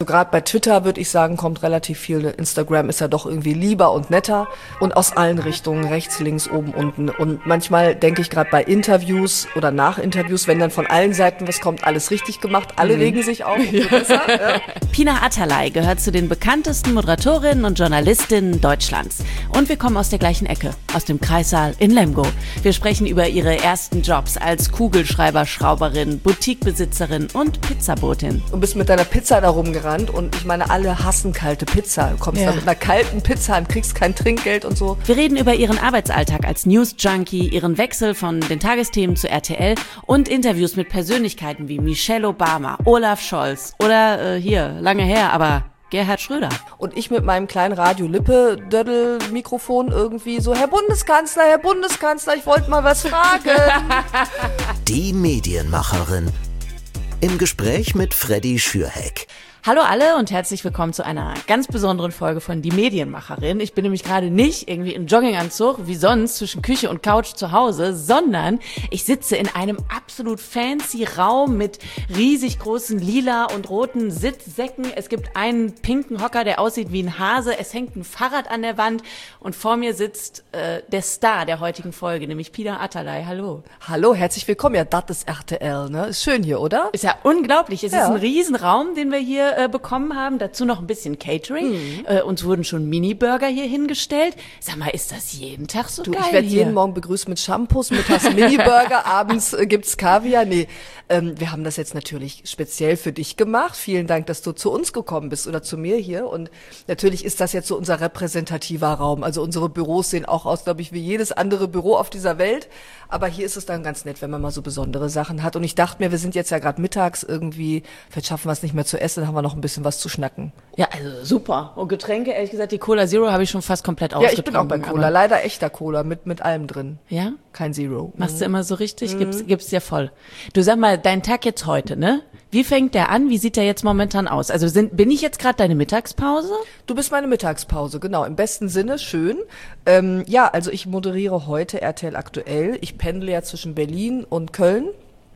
gerade bei Twitter würde ich sagen, kommt relativ viel. Instagram ist ja doch irgendwie lieber und netter und aus allen Richtungen, rechts, links, oben, unten. Und manchmal denke ich gerade bei Interviews oder nach Interviews, wenn dann von allen Seiten was kommt, alles richtig gemacht, alle regen sich auf. Ja. Pina Atalay gehört zu den bekanntesten Moderatorinnen und Journalistinnen Deutschlands. Und wir kommen aus der gleichen Ecke, aus dem Kreissaal in Lemgo. Wir sprechen über ihre ersten Jobs als Kugelschreiber-Schrauberin, Boutiquebesitzerin und Pizzabotin. Du bist mit deiner Pizza da rumgerannt und ich meine, alle hassen kalte Pizza. Du kommst da mit einer kalten Pizza und kriegst kein Trinkgeld und so. Wir reden über ihren Arbeitsalltag als News-Junkie, ihren Wechsel von den Tagesthemen zu RTL und Interviews mit Persönlichkeiten wie Michelle Obama, Olaf Scholz oder lange her, aber Gerhard Schröder. Und ich mit meinem kleinen Radio-Lippe-Dödel-Mikrofon irgendwie so, Herr Bundeskanzler, ich wollte mal was fragen. Die Medienmacherin. Im Gespräch mit Freddy Schürheck. Hallo alle und herzlich willkommen zu einer ganz besonderen Folge von Die Medienmacherin. Ich bin nämlich gerade nicht irgendwie im Jogginganzug wie sonst zwischen Küche und Couch zu Hause, sondern ich sitze in einem absolut fancy Raum mit riesig großen lila und roten Sitzsäcken. Es gibt einen pinken Hocker, der aussieht wie ein Hase. Es hängt ein Fahrrad an der Wand und vor mir sitzt der Star der heutigen Folge, nämlich Pina Atalay. Hallo. Hallo, herzlich willkommen. Ja, das ist RTL, ne? Ist schön hier, oder? Ist ja unglaublich. Es ist ein Riesenraum, den wir hier bekommen haben. Dazu noch ein bisschen Catering. Uns wurden schon Mini-Burger hier hingestellt. Sag mal, ist das jeden Tag so geil? Ich werde jeden Morgen begrüßt mit Shampoos, mittags Mini-Burger, abends gibt's Kaviar. Nee, wir haben das jetzt natürlich speziell für dich gemacht. Vielen Dank, dass du zu uns gekommen bist oder zu mir hier. Und natürlich ist das jetzt so unser repräsentativer Raum. Also unsere Büros sehen auch aus, glaube ich, wie jedes andere Büro auf dieser Welt. Aber hier ist es dann ganz nett, wenn man mal so besondere Sachen hat. Und ich dachte mir, wir sind jetzt ja gerade mittags irgendwie, vielleicht schaffen wir es nicht mehr zu essen, dann haben wir noch ein bisschen was zu schnacken. Ja, also super. Und Getränke, ehrlich gesagt, die Cola Zero habe ich schon fast komplett ausgetrunken. Ja, ich bin auch bei Cola. Leider echter Cola mit allem drin. Ja? Kein Zero. Machst du immer so richtig? Gibst dir voll. Du, sag mal, dein Tag jetzt heute, ne? Wie fängt der an? Wie sieht der jetzt momentan aus? Also bin ich jetzt gerade deine Mittagspause? Du bist meine Mittagspause, genau. Im besten Sinne, schön. Also ich moderiere heute RTL Aktuell. Ich pendle ja zwischen Berlin und Köln.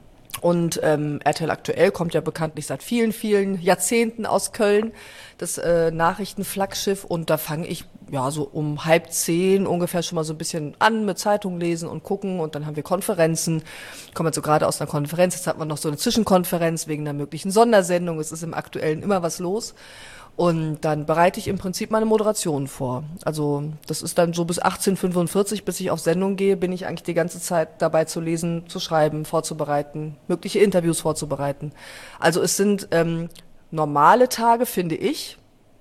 Und RTL Aktuell kommt ja bekanntlich seit vielen, vielen Jahrzehnten aus Köln, das Nachrichtenflaggschiff. Und da fange ich so um 9:30 ungefähr schon mal so ein bisschen an mit Zeitung lesen und gucken. Und dann haben wir Konferenzen. Ich komme jetzt so gerade aus einer Konferenz. Jetzt hat man noch so eine Zwischenkonferenz wegen einer möglichen Sondersendung. Es ist im Aktuellen immer was los. Und dann bereite ich im Prinzip meine Moderation vor. Also das ist dann so bis 18:45, bis ich auf Sendung gehe, bin ich eigentlich die ganze Zeit dabei zu lesen, zu schreiben, vorzubereiten, mögliche Interviews vorzubereiten. Also es sind normale Tage, finde ich,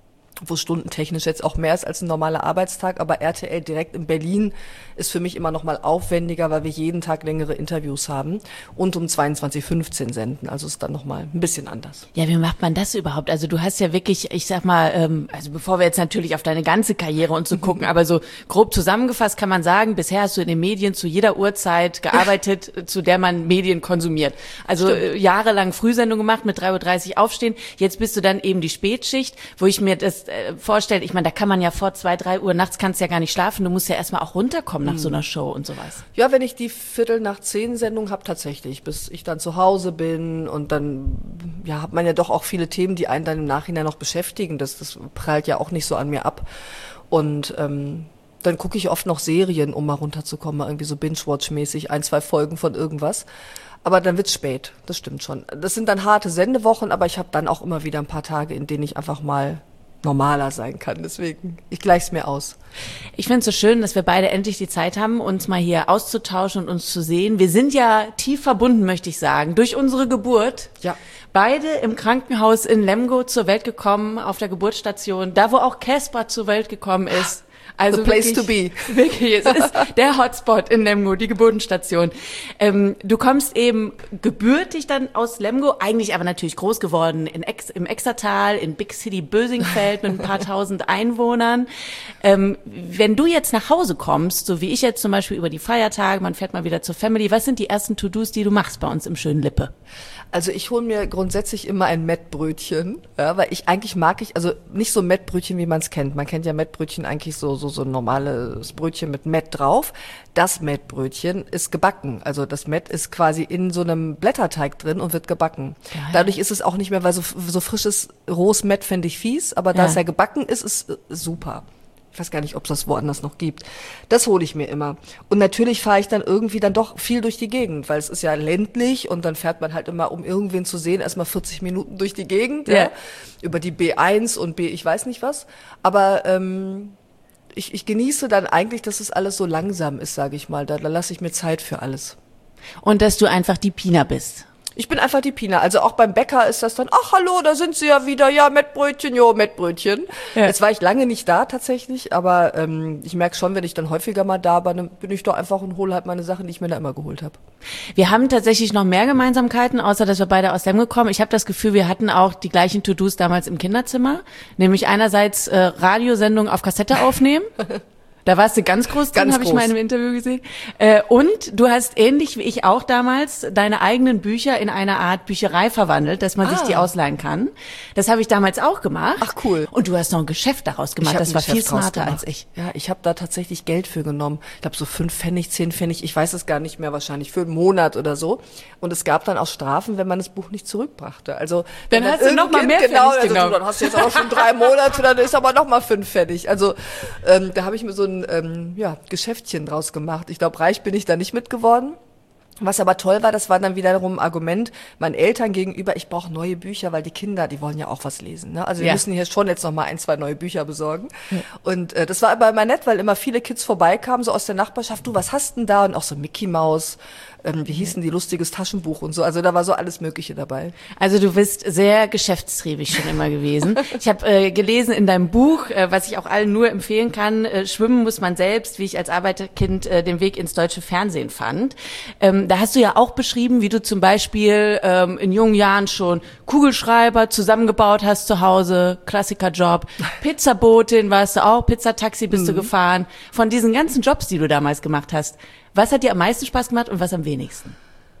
wo stundentechnisch jetzt auch mehr ist als ein normaler Arbeitstag, aber RTL direkt in Berlin ist für mich immer noch mal aufwendiger, weil wir jeden Tag längere Interviews haben und um 22:15 senden, also ist dann noch mal ein bisschen anders. Ja, wie macht man das überhaupt? Also du hast ja wirklich, ich sag mal, also bevor wir jetzt natürlich auf deine ganze Karriere und so gucken, aber so grob zusammengefasst kann man sagen, bisher hast du in den Medien zu jeder Uhrzeit gearbeitet, zu der man Medien konsumiert. Also jahrelang Frühsendung gemacht, mit 3:30 Uhr aufstehen, jetzt bist du dann eben die Spätschicht, wo ich mir das vorstellen, ich meine, da kann man ja vor 2, 3 Uhr nachts kannst ja gar nicht schlafen, du musst ja erstmal auch runterkommen nach so einer Show und sowas. Ja, wenn ich die 9:15 Sendung habe, tatsächlich, bis ich dann zu Hause bin und dann hat man ja doch auch viele Themen, die einen dann im Nachhinein noch beschäftigen, das prallt ja auch nicht so an mir ab und dann gucke ich oft noch Serien, um mal runterzukommen, mal irgendwie so Binge-Watch-mäßig, 1, 2 Folgen von irgendwas. Aber dann wird's spät, das stimmt schon. Das sind dann harte Sendewochen, aber ich habe dann auch immer wieder ein paar Tage, in denen ich einfach mal normaler sein kann. Deswegen, ich gleich's mir aus. Ich finde es so schön, dass wir beide endlich die Zeit haben, uns mal hier auszutauschen und uns zu sehen. Wir sind ja tief verbunden, möchte ich sagen, durch unsere Geburt. Ja. Beide im Krankenhaus in Lemgo zur Welt gekommen, auf der Geburtsstation, da wo auch Caspar zur Welt gekommen ist. Also the place to be. Wirklich, es ist der Hotspot in Lemgo, die Geburtenstation. Du kommst eben gebürtig dann aus Lemgo, eigentlich aber natürlich groß geworden im Exertal, in Big City Bösingfeld mit ein paar tausend Einwohnern. Wenn du jetzt nach Hause kommst, so wie ich jetzt zum Beispiel über die Feiertage, man fährt mal wieder zur Family, was sind die ersten To-Dos, die du machst bei uns im schönen Lippe? Also ich hole mir grundsätzlich immer ein Mettbrötchen, ja, weil eigentlich mag ich, also nicht so Mettbrötchen, wie man es kennt. Man kennt ja Mettbrötchen eigentlich so ein normales Brötchen mit Mett drauf. Das Mettbrötchen ist gebacken. Also das Mett ist quasi in so einem Blätterteig drin und wird gebacken. Geil. Dadurch ist es auch nicht mehr, weil so frisches, rohes Mett fände ich fies, aber da es ja gebacken ist, ist super. Ich weiß gar nicht, ob es das woanders noch gibt. Das hole ich mir immer. Und natürlich fahre ich dann irgendwie dann doch viel durch die Gegend, weil es ist ja ländlich und dann fährt man halt immer, um irgendwen zu sehen, erstmal 40 Minuten durch die Gegend, ja. Über die B1 und B ich weiß nicht was. Aber ich genieße dann eigentlich, dass es alles so langsam ist, sage ich mal. Da lasse ich mir Zeit für alles. Und dass du einfach die Pina bist. Ich bin einfach die Pina. Also auch beim Bäcker ist das dann, ach hallo, da sind sie ja wieder, ja, Mettbrötchen, jo, Mettbrötchen. Ja. Jetzt war ich lange nicht da tatsächlich, aber ich merke schon, wenn ich dann häufiger mal da bin, dann bin ich doch einfach und hole halt meine Sachen, die ich mir da immer geholt habe. Wir haben tatsächlich noch mehr Gemeinsamkeiten, außer dass wir beide aus dem gekommen. Ich habe das Gefühl, wir hatten auch die gleichen To-Dos damals im Kinderzimmer, nämlich einerseits Radiosendungen auf Kassette aufnehmen. Da warst du ganz groß drin, habe ich mal in einem Interview gesehen. Und du hast ähnlich wie ich auch damals deine eigenen Bücher in eine Art Bücherei verwandelt, dass man sich die ausleihen kann. Das habe ich damals auch gemacht. Ach cool. Und du hast noch ein Geschäft daraus gemacht. Das war viel smarter als ich. Ja, ich habe da tatsächlich Geld für genommen. Ich glaube so 5 Pfennig, 10 Pfennig, ich weiß es gar nicht mehr wahrscheinlich, für einen Monat oder so. Und es gab dann auch Strafen, wenn man das Buch nicht zurückbrachte. Also dann hast du noch mal mehr Pfennig genommen. Dann hast du jetzt auch schon 3 Monate, dann ist aber noch mal 5 Pfennig. Also da habe ich mir so ein Geschäftchen draus gemacht. Ich glaube, reich bin ich da nicht mit geworden. Was aber toll war, das war dann wiederum ein Argument meinen Eltern gegenüber, ich brauche neue Bücher, weil die Kinder, die wollen ja auch was lesen. Ne? Also wir müssen hier schon jetzt noch mal 1, 2 neue Bücher besorgen. Ja. Und das war aber immer nett, weil immer viele Kids vorbeikamen, so aus der Nachbarschaft, du, was hast denn da? Und auch so Mickey Maus, wie hießen die, lustiges Taschenbuch und so. Also da war so alles Mögliche dabei. Also du bist sehr geschäftstriebig schon immer gewesen. Ich habe gelesen in deinem Buch, was ich auch allen nur empfehlen kann, Schwimmen muss man selbst, wie ich als Arbeiterkind den Weg ins deutsche Fernsehen fand. Da hast du ja auch beschrieben, wie du zum Beispiel in jungen Jahren schon Kugelschreiber zusammengebaut hast zu Hause, Klassikerjob, Pizzabotin warst du auch, Pizzataxi bist du gefahren. Von diesen ganzen Jobs, die du damals gemacht hast, was hat dir am meisten Spaß gemacht und was am wenigsten?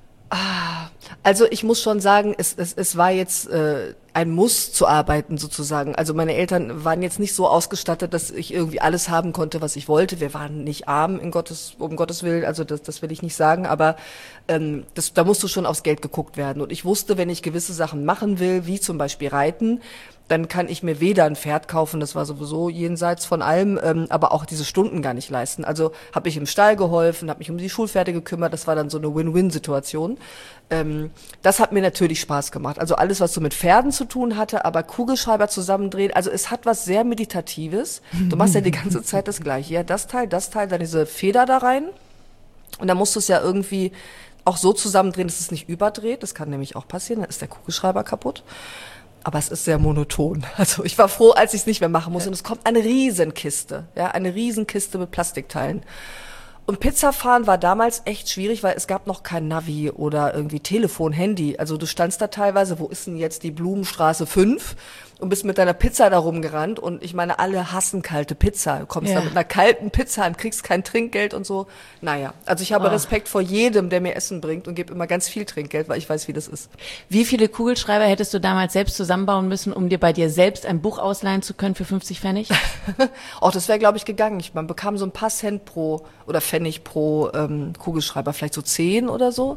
Also ich muss schon sagen, es war jetzt ein Muss zu arbeiten sozusagen. Also meine Eltern waren jetzt nicht so ausgestattet, dass ich irgendwie alles haben konnte, was ich wollte. Wir waren nicht arm um Gottes Willen, also das will ich nicht sagen, aber da musste schon aufs Geld geguckt werden. Und ich wusste, wenn ich gewisse Sachen machen will, wie zum Beispiel Reiten, dann kann ich mir weder ein Pferd kaufen, das war sowieso jenseits von allem, aber auch diese Stunden gar nicht leisten. Also habe ich im Stall geholfen, habe mich um die Schulpferde gekümmert, das war dann so eine Win-Win-Situation. Das hat mir natürlich Spaß gemacht. Also alles, was so mit Pferden zu tun hatte, aber Kugelschreiber zusammendrehen, also es hat was sehr Meditatives. Du machst ja die ganze Zeit das Gleiche. Ja, das Teil, dann diese Feder da rein. Und dann musst du es ja irgendwie auch so zusammendrehen, dass es nicht überdreht. Das kann nämlich auch passieren, dann ist der Kugelschreiber kaputt. Aber es ist sehr monoton. Also ich war froh, als ich es nicht mehr machen musste. Und es kommt eine Riesenkiste, eine Riesenkiste mit Plastikteilen. Und Pizzafahren war damals echt schwierig, weil es gab noch kein Navi oder irgendwie Telefon, Handy. Also du standst da teilweise, wo ist denn jetzt die Blumenstraße 5? Und bist mit deiner Pizza da rumgerannt. Und ich meine, alle hassen kalte Pizza. Du kommst da mit einer kalten Pizza und kriegst kein Trinkgeld und so. Naja, also ich habe Respekt vor jedem, der mir Essen bringt und gebe immer ganz viel Trinkgeld, weil ich weiß, wie das ist. Wie viele Kugelschreiber hättest du damals selbst zusammenbauen müssen, um dir bei dir selbst ein Buch ausleihen zu können für 50 Pfennig? Das wäre, glaube ich, gegangen. Man bekam so ein paar Cent pro oder Pfennig pro Kugelschreiber, vielleicht so 10 oder so.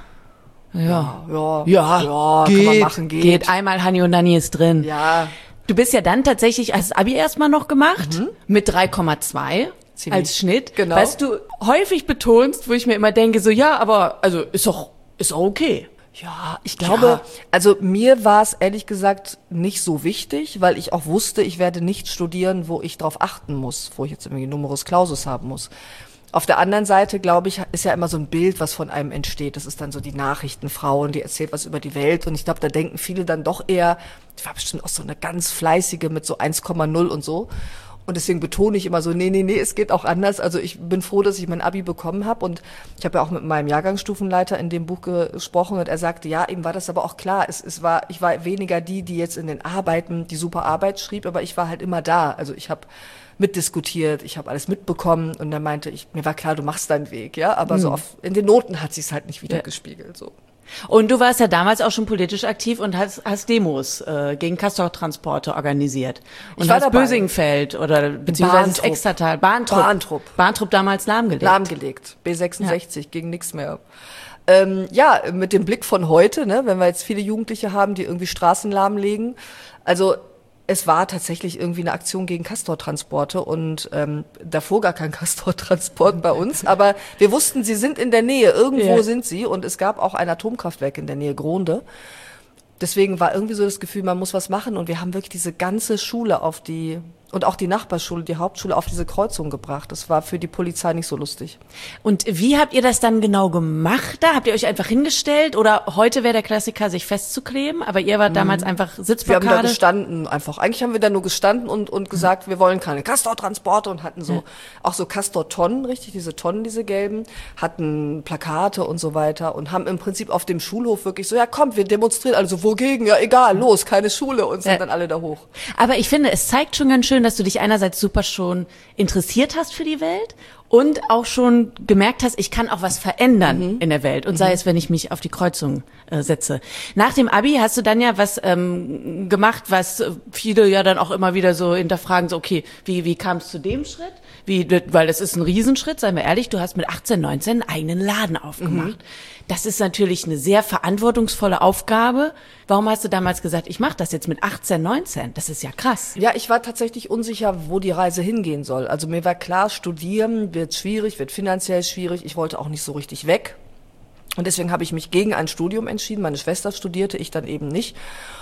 Ja, geht, kann man machen, geht. Einmal Hani und Nanni ist drin. Ja. Du bist ja dann tatsächlich als Abi erstmal noch gemacht, mit 3,2 als Schnitt. Genau. Was du häufig betonst, wo ich mir immer denke, so ja, aber also ist auch okay. Ja, ich glaube, also mir war es ehrlich gesagt nicht so wichtig, weil ich auch wusste, ich werde nicht studieren, wo ich drauf achten muss, wo ich jetzt irgendwie Numerus Clausus haben muss. Auf der anderen Seite, glaube ich, ist ja immer so ein Bild, was von einem entsteht. Das ist dann so die Nachrichtenfrau und die erzählt was über die Welt. Und ich glaube, da denken viele dann doch eher, die war bestimmt auch so eine ganz fleißige mit so 1,0 und so. Und deswegen betone ich immer so, nee, es geht auch anders. Also ich bin froh, dass ich mein Abi bekommen habe. Und ich habe ja auch mit meinem Jahrgangsstufenleiter in dem Buch gesprochen. Und er sagte, ja, ihm war das aber auch klar. Ich war weniger die jetzt in den Arbeiten die super Arbeit schrieb, aber ich war halt immer da. Also ich habe mitdiskutiert, ich habe alles mitbekommen und dann meinte ich, mir war klar, du machst deinen Weg, ja, aber so in den Noten hat sich's halt nicht wieder gespiegelt, so. Und du warst ja damals auch schon politisch aktiv und hast Demos gegen Castortransporte organisiert. Und Ich war hast dabei. Bösingfeld oder beziehungsweise das Bahntrupp. Extratal, Bahntrupp damals lahmgelegt. Lahmgelegt. B66 ging nichts mehr. Mit dem Blick von heute, ne, wenn wir jetzt viele Jugendliche haben, die irgendwie Straßen lahmlegen. Also es war tatsächlich irgendwie eine Aktion gegen Castortransporte und davor gar kein Castortransport bei uns. Aber wir wussten, sie sind in der Nähe, irgendwo sind sie. Und es gab auch ein Atomkraftwerk in der Nähe, Gronde. Deswegen war irgendwie so das Gefühl, man muss was machen. Und wir haben wirklich diese ganze Schule und auch die Nachbarschule, die Hauptschule auf diese Kreuzung gebracht. Das war für die Polizei nicht so lustig. Und wie habt ihr das dann genau gemacht da? Habt ihr euch einfach hingestellt oder heute wäre der Klassiker, sich festzukleben, aber ihr wart damals einfach Wir Sitzblockade? haben da gestanden einfach. Eigentlich haben wir da nur gestanden und gesagt, wir wollen keine Castortransporte und hatten auch so Castor-Tonnen, richtig, diese Tonnen, diese gelben, hatten Plakate und so weiter und haben im Prinzip auf dem Schulhof wirklich so, ja komm, wir demonstrieren, also wogegen? Ja egal, los, keine Schule und sind dann alle da hoch. Aber ich finde, es zeigt schon ganz schön, dass du dich einerseits super schon interessiert hast für die Welt und auch schon gemerkt hast, ich kann auch was verändern in der Welt und sei es, wenn ich mich auf die Kreuzung setze. Nach dem Abi hast du dann ja was gemacht, was viele ja dann auch immer wieder so hinterfragen, so okay, wie kam es zu dem Schritt? Weil das ist ein Riesenschritt, seien wir ehrlich, du hast mit 18, 19 einen eigenen Laden aufgemacht. Das ist natürlich eine sehr verantwortungsvolle Aufgabe. Warum hast du damals gesagt, ich mache das jetzt mit 18, 19? Das ist ja krass. Ja, ich war tatsächlich unsicher, wo die Reise hingehen soll. Also mir war klar, studieren wird schwierig, wird finanziell schwierig. Ich wollte auch nicht so richtig weg. Und deswegen habe ich mich gegen ein Studium entschieden. Meine Schwester studierte, ich dann eben nicht.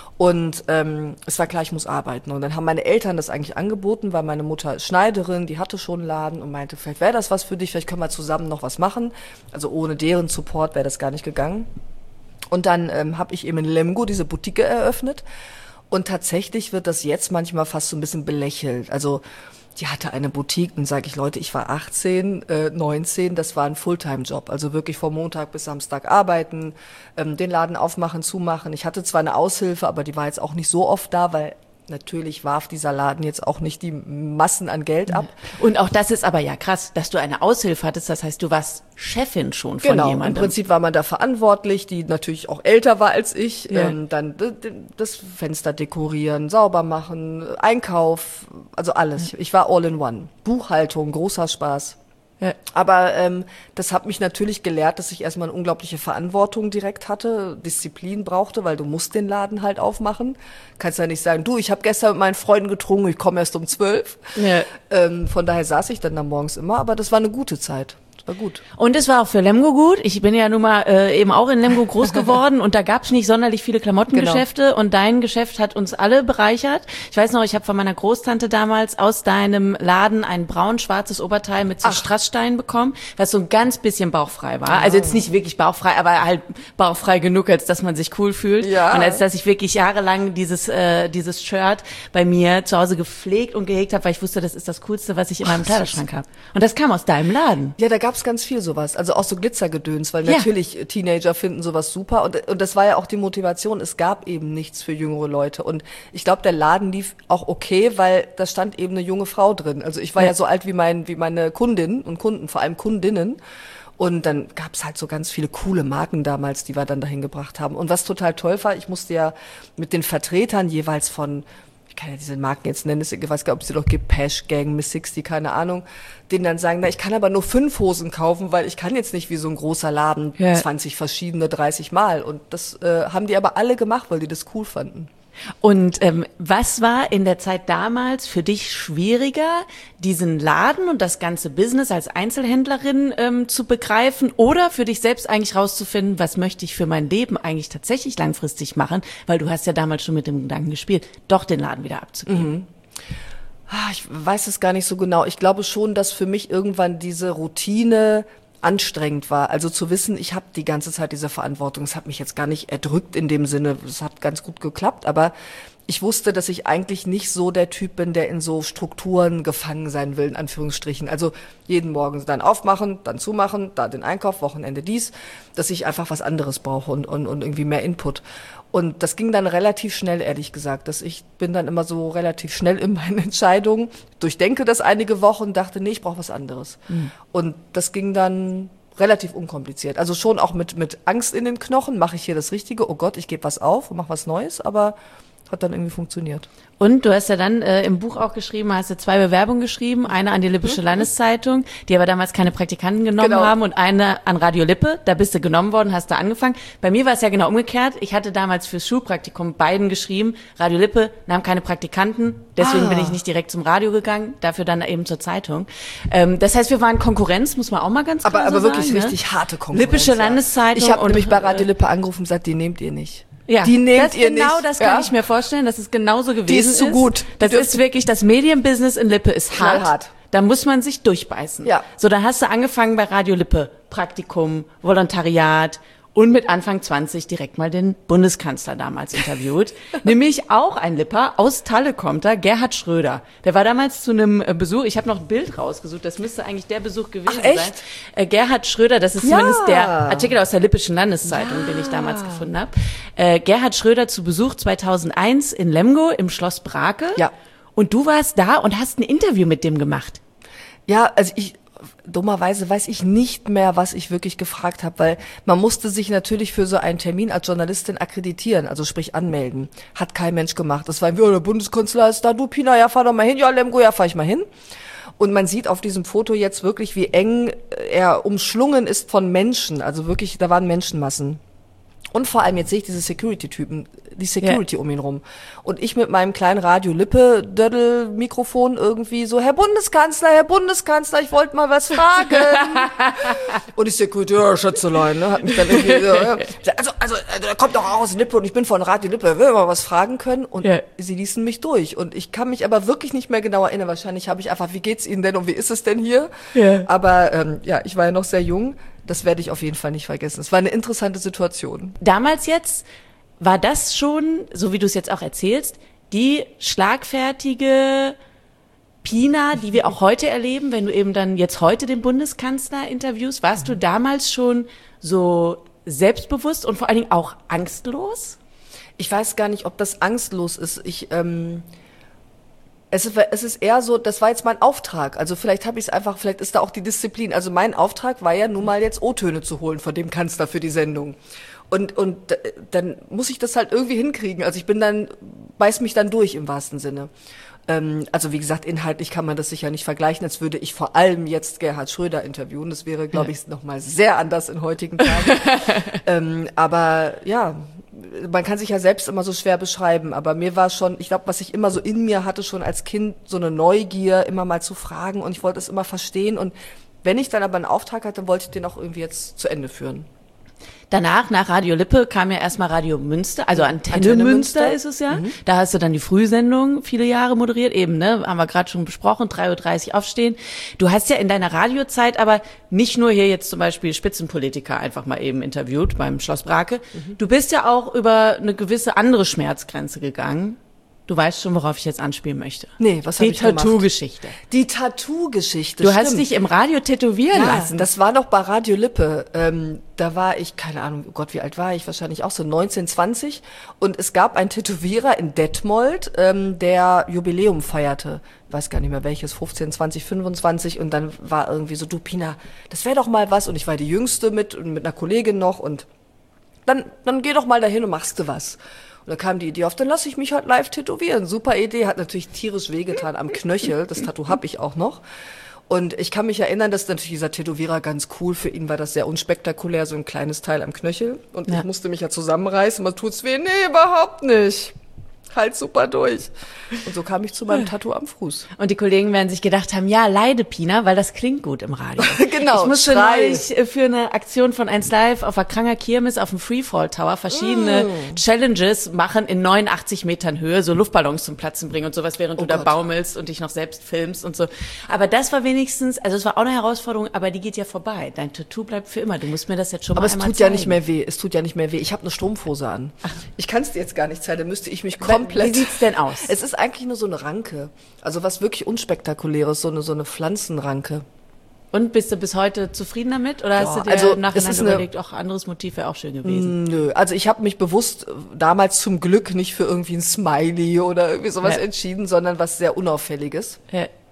Und es war klar, ich muss arbeiten. Und dann haben meine Eltern das eigentlich angeboten, weil meine Mutter ist Schneiderin, die hatte schon einen Laden und meinte, vielleicht wäre das was für dich, vielleicht können wir zusammen noch was machen. Also ohne deren Support wäre das gar nicht gegangen. Und dann habe ich eben in Lemgo diese Boutique eröffnet. Und tatsächlich wird das jetzt manchmal fast so ein bisschen belächelt. Also die hatte eine Boutique, dann sage ich, Leute, ich war 18, 19, das war ein Fulltime-Job. Also wirklich vom Montag bis Samstag arbeiten, den Laden aufmachen, zumachen. Ich hatte zwar eine Aushilfe, aber die war jetzt auch nicht so oft da, weil natürlich warf dieser Laden jetzt auch nicht die Massen an Geld ab. Und auch das ist aber ja krass, dass du eine Aushilfe hattest, das heißt, du warst Chefin schon von Genau, jemandem. im Prinzip war man da verantwortlich, die natürlich auch älter war als ich. Ja. Dann das Fenster dekorieren, sauber machen, Einkauf, also alles. Ich war all in one. Buchhaltung, großer Spaß. Ja. Aber das hat mich natürlich gelehrt, dass ich erstmal eine unglaubliche Verantwortung direkt hatte, Disziplin brauchte, weil du musst den Laden halt aufmachen. Kannst ja nicht sagen, du, ich habe gestern mit meinen Freunden getrunken, ich komme erst um 12. Ja. Von daher saß ich dann da morgens immer, aber das war eine gute Zeit. Das war gut. Und es war auch für Lemgo gut. Ich bin ja nun mal eben auch in Lemgo groß geworden und da gab es nicht sonderlich viele Klamottengeschäfte und dein Geschäft hat uns alle bereichert. Ich weiß noch, ich habe von meiner Großtante damals aus deinem Laden ein braun-schwarzes Oberteil mit so Strasssteinen bekommen, was so ein ganz bisschen bauchfrei war. Also jetzt nicht wirklich bauchfrei, aber halt bauchfrei genug, als dass man sich cool fühlt. Ja. Und als dass ich wirklich jahrelang dieses Shirt bei mir zu Hause gepflegt und gehegt habe, weil ich wusste, das ist das Coolste, was ich in meinem Kleiderschrank habe. Und das kam aus deinem Laden. Ja, da gab's ganz viel sowas, also auch so Glitzergedöns, weil natürlich Teenager finden sowas super und das war ja auch die Motivation, es gab eben nichts für jüngere Leute und ich glaube, der Laden lief auch okay, weil da stand eben eine junge Frau drin, also ich war ja so alt wie meine Kundinnen und Kunden, vor allem Kundinnen. Und dann gab's halt so ganz viele coole Marken damals, die wir dann dahin gebracht haben. Und was total toll war, ich musste ja mit den Vertretern jeweils von, ich kann ja diese Marken jetzt nennen, ich weiß gar nicht, ob es die noch gibt, Pesh, Gang, Miss 60, keine Ahnung, denen dann sagen, na, ich kann aber nur 5 Hosen kaufen, weil ich kann jetzt nicht wie so ein großer Laden 20 verschiedene, 30 Mal. Und das haben die aber alle gemacht, weil die das cool fanden. Und was war in der Zeit damals für dich schwieriger, diesen Laden und das ganze Business als Einzelhändlerin zu begreifen oder für dich selbst eigentlich rauszufinden, was möchte ich für mein Leben eigentlich tatsächlich langfristig machen? Weil du hast ja damals schon mit dem Gedanken gespielt, doch den Laden wieder abzugeben. Ich weiß es gar nicht so genau. Ich glaube schon, dass für mich irgendwann diese Routine anstrengend war. Also zu wissen, ich habe die ganze Zeit diese Verantwortung. Es hat mich jetzt gar nicht erdrückt in dem Sinne. Es hat ganz gut geklappt, aber ich wusste, dass ich eigentlich nicht so der Typ bin, der in so Strukturen gefangen sein will, in Anführungsstrichen. Also jeden Morgen dann aufmachen, dann zumachen, da den Einkauf, Wochenende dies, dass ich einfach was anderes brauche und irgendwie mehr Input. Und das ging dann relativ schnell, ehrlich gesagt, dass ich bin dann immer so relativ schnell in meinen Entscheidungen, durchdenke das einige Wochen und dachte, nee, ich brauche was anderes. Und das ging dann relativ unkompliziert. Also schon auch mit Angst in den Knochen, mache ich hier das Richtige, oh Gott, ich gebe was auf und mache was Neues, aber hat dann irgendwie funktioniert. Und du hast ja dann im Buch auch geschrieben, hast du 2 Bewerbungen geschrieben, eine an die Lippische Landeszeitung, die aber damals keine Praktikanten genommen haben, und eine an Radio Lippe, da bist du genommen worden, hast da angefangen. Bei mir war es ja genau umgekehrt. Ich hatte damals fürs Schulpraktikum beiden geschrieben, Radio Lippe nahm keine Praktikanten, deswegen bin ich nicht direkt zum Radio gegangen, dafür dann eben zur Zeitung. Das heißt, wir waren Konkurrenz, muss man auch mal ganz klar aber so wirklich sagen, richtig harte Konkurrenz. Lippische Landeszeitung. Ich habe nämlich bei Radio Lippe angerufen und gesagt, die nehmt ihr nicht. Ja, die nehmt ihr genau nicht. Das kann ich mir vorstellen, dass es genauso gewesen ist. Die ist zu gut. Das ist wirklich, das Medienbusiness in Lippe ist hart. Da muss man sich durchbeißen. Ja. So, dann hast du angefangen bei Radio Lippe, Praktikum, Volontariat und mit Anfang 20 direkt mal den Bundeskanzler damals interviewt. Nämlich auch ein Lipper, aus Talle kommt er, Gerhard Schröder. Der war damals zu einem Besuch, ich habe noch ein Bild rausgesucht, das müsste eigentlich der Besuch gewesen sein. Gerhard Schröder, das ist zumindest der Artikel aus der Lippischen Landeszeitung, den ich damals gefunden habe. Gerhard Schröder zu Besuch 2001 in Lemgo im Schloss Brake. Ja. Und du warst da und hast ein Interview mit dem gemacht. Ja, also dummerweise weiß ich nicht mehr, was ich wirklich gefragt habe, weil man musste sich natürlich für so einen Termin als Journalistin akkreditieren, also sprich anmelden. Hat kein Mensch gemacht. Das war irgendwie, der Bundeskanzler ist da, du Pina, ja, fahr doch mal hin, ja, Lemgo, ja, fahr ich mal hin. Und man sieht auf diesem Foto jetzt wirklich, wie eng er umschlungen ist von Menschen, also wirklich, da waren Menschenmassen. Und vor allem, jetzt sehe ich diese Security-Typen, die Security um ihn rum. Und ich mit meinem kleinen Radio-Lippe-Dödel-Mikrofon irgendwie so, Herr Bundeskanzler, ich wollte mal was fragen. Und die Security, ja, Schätzelein, ne, hat mich dann irgendwie, also, da kommt doch auch aus Lippe und ich bin von Radio Lippe, will mal was fragen können. Und sie ließen mich durch. Und ich kann mich aber wirklich nicht mehr genau erinnern. Wahrscheinlich habe ich einfach, wie geht's Ihnen denn und wie ist es denn hier? Ja. Aber, ich war ja noch sehr jung. Das werde ich auf jeden Fall nicht vergessen. Es war eine interessante Situation. Damals jetzt war das schon, so wie du es jetzt auch erzählst, die schlagfertige Pina, die wir auch heute erleben, wenn du eben dann jetzt heute den Bundeskanzler interviewst. Warst du damals schon so selbstbewusst und vor allen Dingen auch angstlos? Ich weiß gar nicht, ob das angstlos ist. Es ist eher so, das war jetzt mein Auftrag. Also vielleicht habe ich es einfach, vielleicht ist da auch die Disziplin. Also mein Auftrag war ja nun mal jetzt O-Töne zu holen von dem Kanzler für die Sendung. Und dann muss ich das halt irgendwie hinkriegen. Also beiß mich dann durch im wahrsten Sinne. Also wie gesagt, inhaltlich kann man das sicher nicht vergleichen, als würde ich vor allem jetzt Gerhard Schröder interviewen. Das wäre, glaube ich, nochmal sehr anders in heutigen Tagen. Aber ja, man kann sich ja selbst immer so schwer beschreiben, aber mir war schon, ich glaube, was ich immer so in mir hatte, schon als Kind, so eine Neugier, immer mal zu fragen, und ich wollte es immer verstehen, und wenn ich dann aber einen Auftrag hatte, wollte ich den auch irgendwie jetzt zu Ende führen. Danach, nach Radio Lippe, kam ja erstmal Radio Münster, also Antenne Münster ist es ja. Mhm. Da hast du dann die Frühsendung viele Jahre moderiert, eben, ne, haben wir gerade schon besprochen, 3:30 Uhr aufstehen. Du hast ja in deiner Radiozeit aber nicht nur hier jetzt zum Beispiel Spitzenpolitiker einfach mal eben interviewt beim Schloss Brake. Mhm. Du bist ja auch über eine gewisse andere Schmerzgrenze gegangen. Du weißt schon, worauf ich jetzt anspielen möchte. Nee, was habe ich gemacht? Die Tattoo-Geschichte. Die Tattoo-Geschichte, Du hast dich im Radio tätowieren lassen. Das war noch bei Radio Lippe. Da war ich, keine Ahnung, oh Gott, wie alt war ich? Wahrscheinlich auch so 19, 20. Und es gab einen Tätowierer in Detmold, der Jubiläum feierte. Ich weiß gar nicht mehr welches, 15, 20, 25. Und dann war irgendwie so, du Pina, das wäre doch mal was. Und ich war die Jüngste mit einer Kollegin noch. Und dann geh doch mal dahin und machst du was. Und da kam die Idee auf, dann lasse ich mich halt live tätowieren. Super Idee, hat natürlich tierisch wehgetan am Knöchel. Das Tattoo habe ich auch noch. Und ich kann mich erinnern, dass natürlich dieser Tätowierer ganz cool, für ihn war das sehr unspektakulär, so ein kleines Teil am Knöchel. Und ich musste mich ja zusammenreißen, was tut's weh? Nee, überhaupt nicht. Halt super durch. Und so kam ich zu meinem Tattoo am Fuß. Und die Kollegen werden sich gedacht haben, ja, leide Pina, weil das klingt gut im Radio. Genau. Ich musste neulich für eine Aktion von 1 Live auf der Kranger Kirmes auf dem Freefall Tower verschiedene Challenges machen in 89 Metern Höhe, so Luftballons zum Platzen bringen und sowas, während du da baumelst und dich noch selbst filmst und so. Aber das war wenigstens, also es war auch eine Herausforderung, aber die geht ja vorbei. Dein Tattoo bleibt für immer. Du musst mir das jetzt schon mal einmal zeigen. Aber es tut ja nicht mehr weh. Es tut ja nicht mehr weh. Ich habe eine Strumpfhose an. Ach. Ich kann es dir jetzt gar nicht zeigen. Da müsste ich mich komplett... Wie sieht's denn aus? Es ist eigentlich nur so eine Ranke. Also was wirklich Unspektakuläres, so eine Pflanzenranke. Und bist du bis heute zufrieden damit? Oder hast du dir im Nachhinein überlegt, auch anderes Motiv wäre auch schön gewesen? Nö, also ich habe mich bewusst damals zum Glück nicht für irgendwie ein Smiley oder irgendwie sowas entschieden, sondern was sehr Unauffälliges. Ja.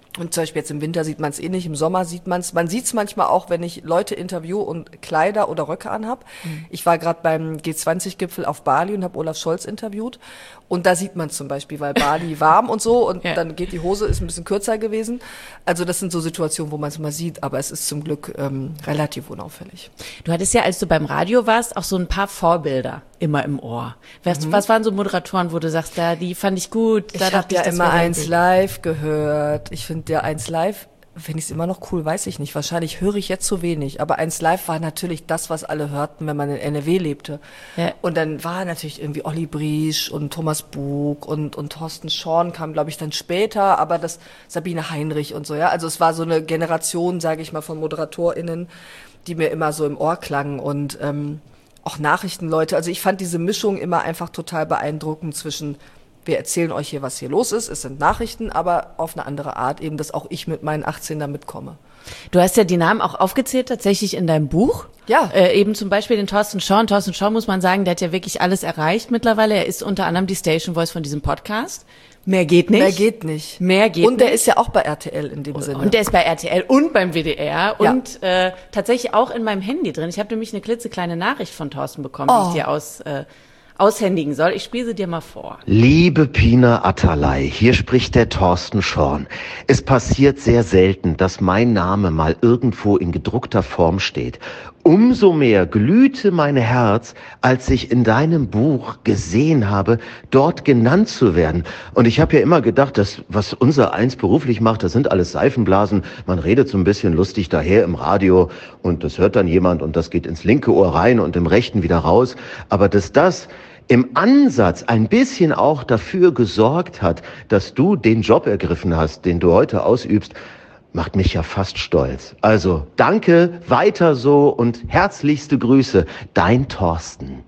Und zum Beispiel jetzt im Winter sieht man es eh nicht, im Sommer sieht man es. Man sieht es manchmal auch, wenn ich Leute interview und Kleider oder Röcke anhab. Ich war gerade beim G20-Gipfel auf Bali und habe Olaf Scholz interviewt. Und da sieht man es zum Beispiel, weil Bali warm und so und dann geht die Hose, ist ein bisschen kürzer gewesen. Also das sind so Situationen, wo man es mal sieht, aber es ist zum Glück relativ unauffällig. Du hattest ja, als du beim Radio warst, auch so ein paar Vorbilder immer im Ohr. Was waren so Moderatoren, wo du sagst, ja, die fand ich gut? Ich habe ja immer 1 Live gehört. Ich finde der 1 Live, finde ich es immer noch cool, weiß ich nicht. Wahrscheinlich höre ich jetzt zu wenig. Aber 1 Live war natürlich das, was alle hörten, wenn man in NRW lebte. Ja. Und dann war natürlich irgendwie Olli Briesch und Thomas Bug und Thorsten Schorn kam, glaube ich, dann später. Aber das Sabine Heinrich und so, ja. Also es war so eine Generation, sage ich mal, von ModeratorInnen, die mir immer so im Ohr klangen und auch Nachrichtenleute. Also ich fand diese Mischung immer einfach total beeindruckend zwischen, wir erzählen euch hier, was hier los ist, es sind Nachrichten, aber auf eine andere Art, eben, dass auch ich mit meinen 18 da mitkomme. Du hast ja die Namen auch aufgezählt tatsächlich in deinem Buch. Ja. Eben zum Beispiel den Thorsten Schorn. Thorsten Schorn, muss man sagen, der hat ja wirklich alles erreicht mittlerweile. Er ist unter anderem die Station Voice von diesem Podcast. Mehr geht nicht. Mehr geht nicht. Mehr geht nicht. Und der ist ja auch bei RTL in dem Sinne. Und der ist bei RTL und beim WDR und tatsächlich auch in meinem Handy drin. Ich habe nämlich eine klitzekleine Nachricht von Thorsten bekommen, die ich dir aushändigen soll. Ich spiele sie dir mal vor. Liebe Pina Atalay, hier spricht der Thorsten Schorn. Es passiert sehr selten, dass mein Name mal irgendwo in gedruckter Form steht. Umso mehr glühte mein Herz, als ich in deinem Buch gesehen habe, dort genannt zu werden. Und ich habe ja immer gedacht, dass was unser Eins beruflich macht, das sind alles Seifenblasen. Man redet so ein bisschen lustig daher im Radio und das hört dann jemand und das geht ins linke Ohr rein und im rechten wieder raus. Aber dass das im Ansatz ein bisschen auch dafür gesorgt hat, dass du den Job ergriffen hast, den du heute ausübst, macht mich ja fast stolz. Also danke, weiter so und herzlichste Grüße, dein Thorsten.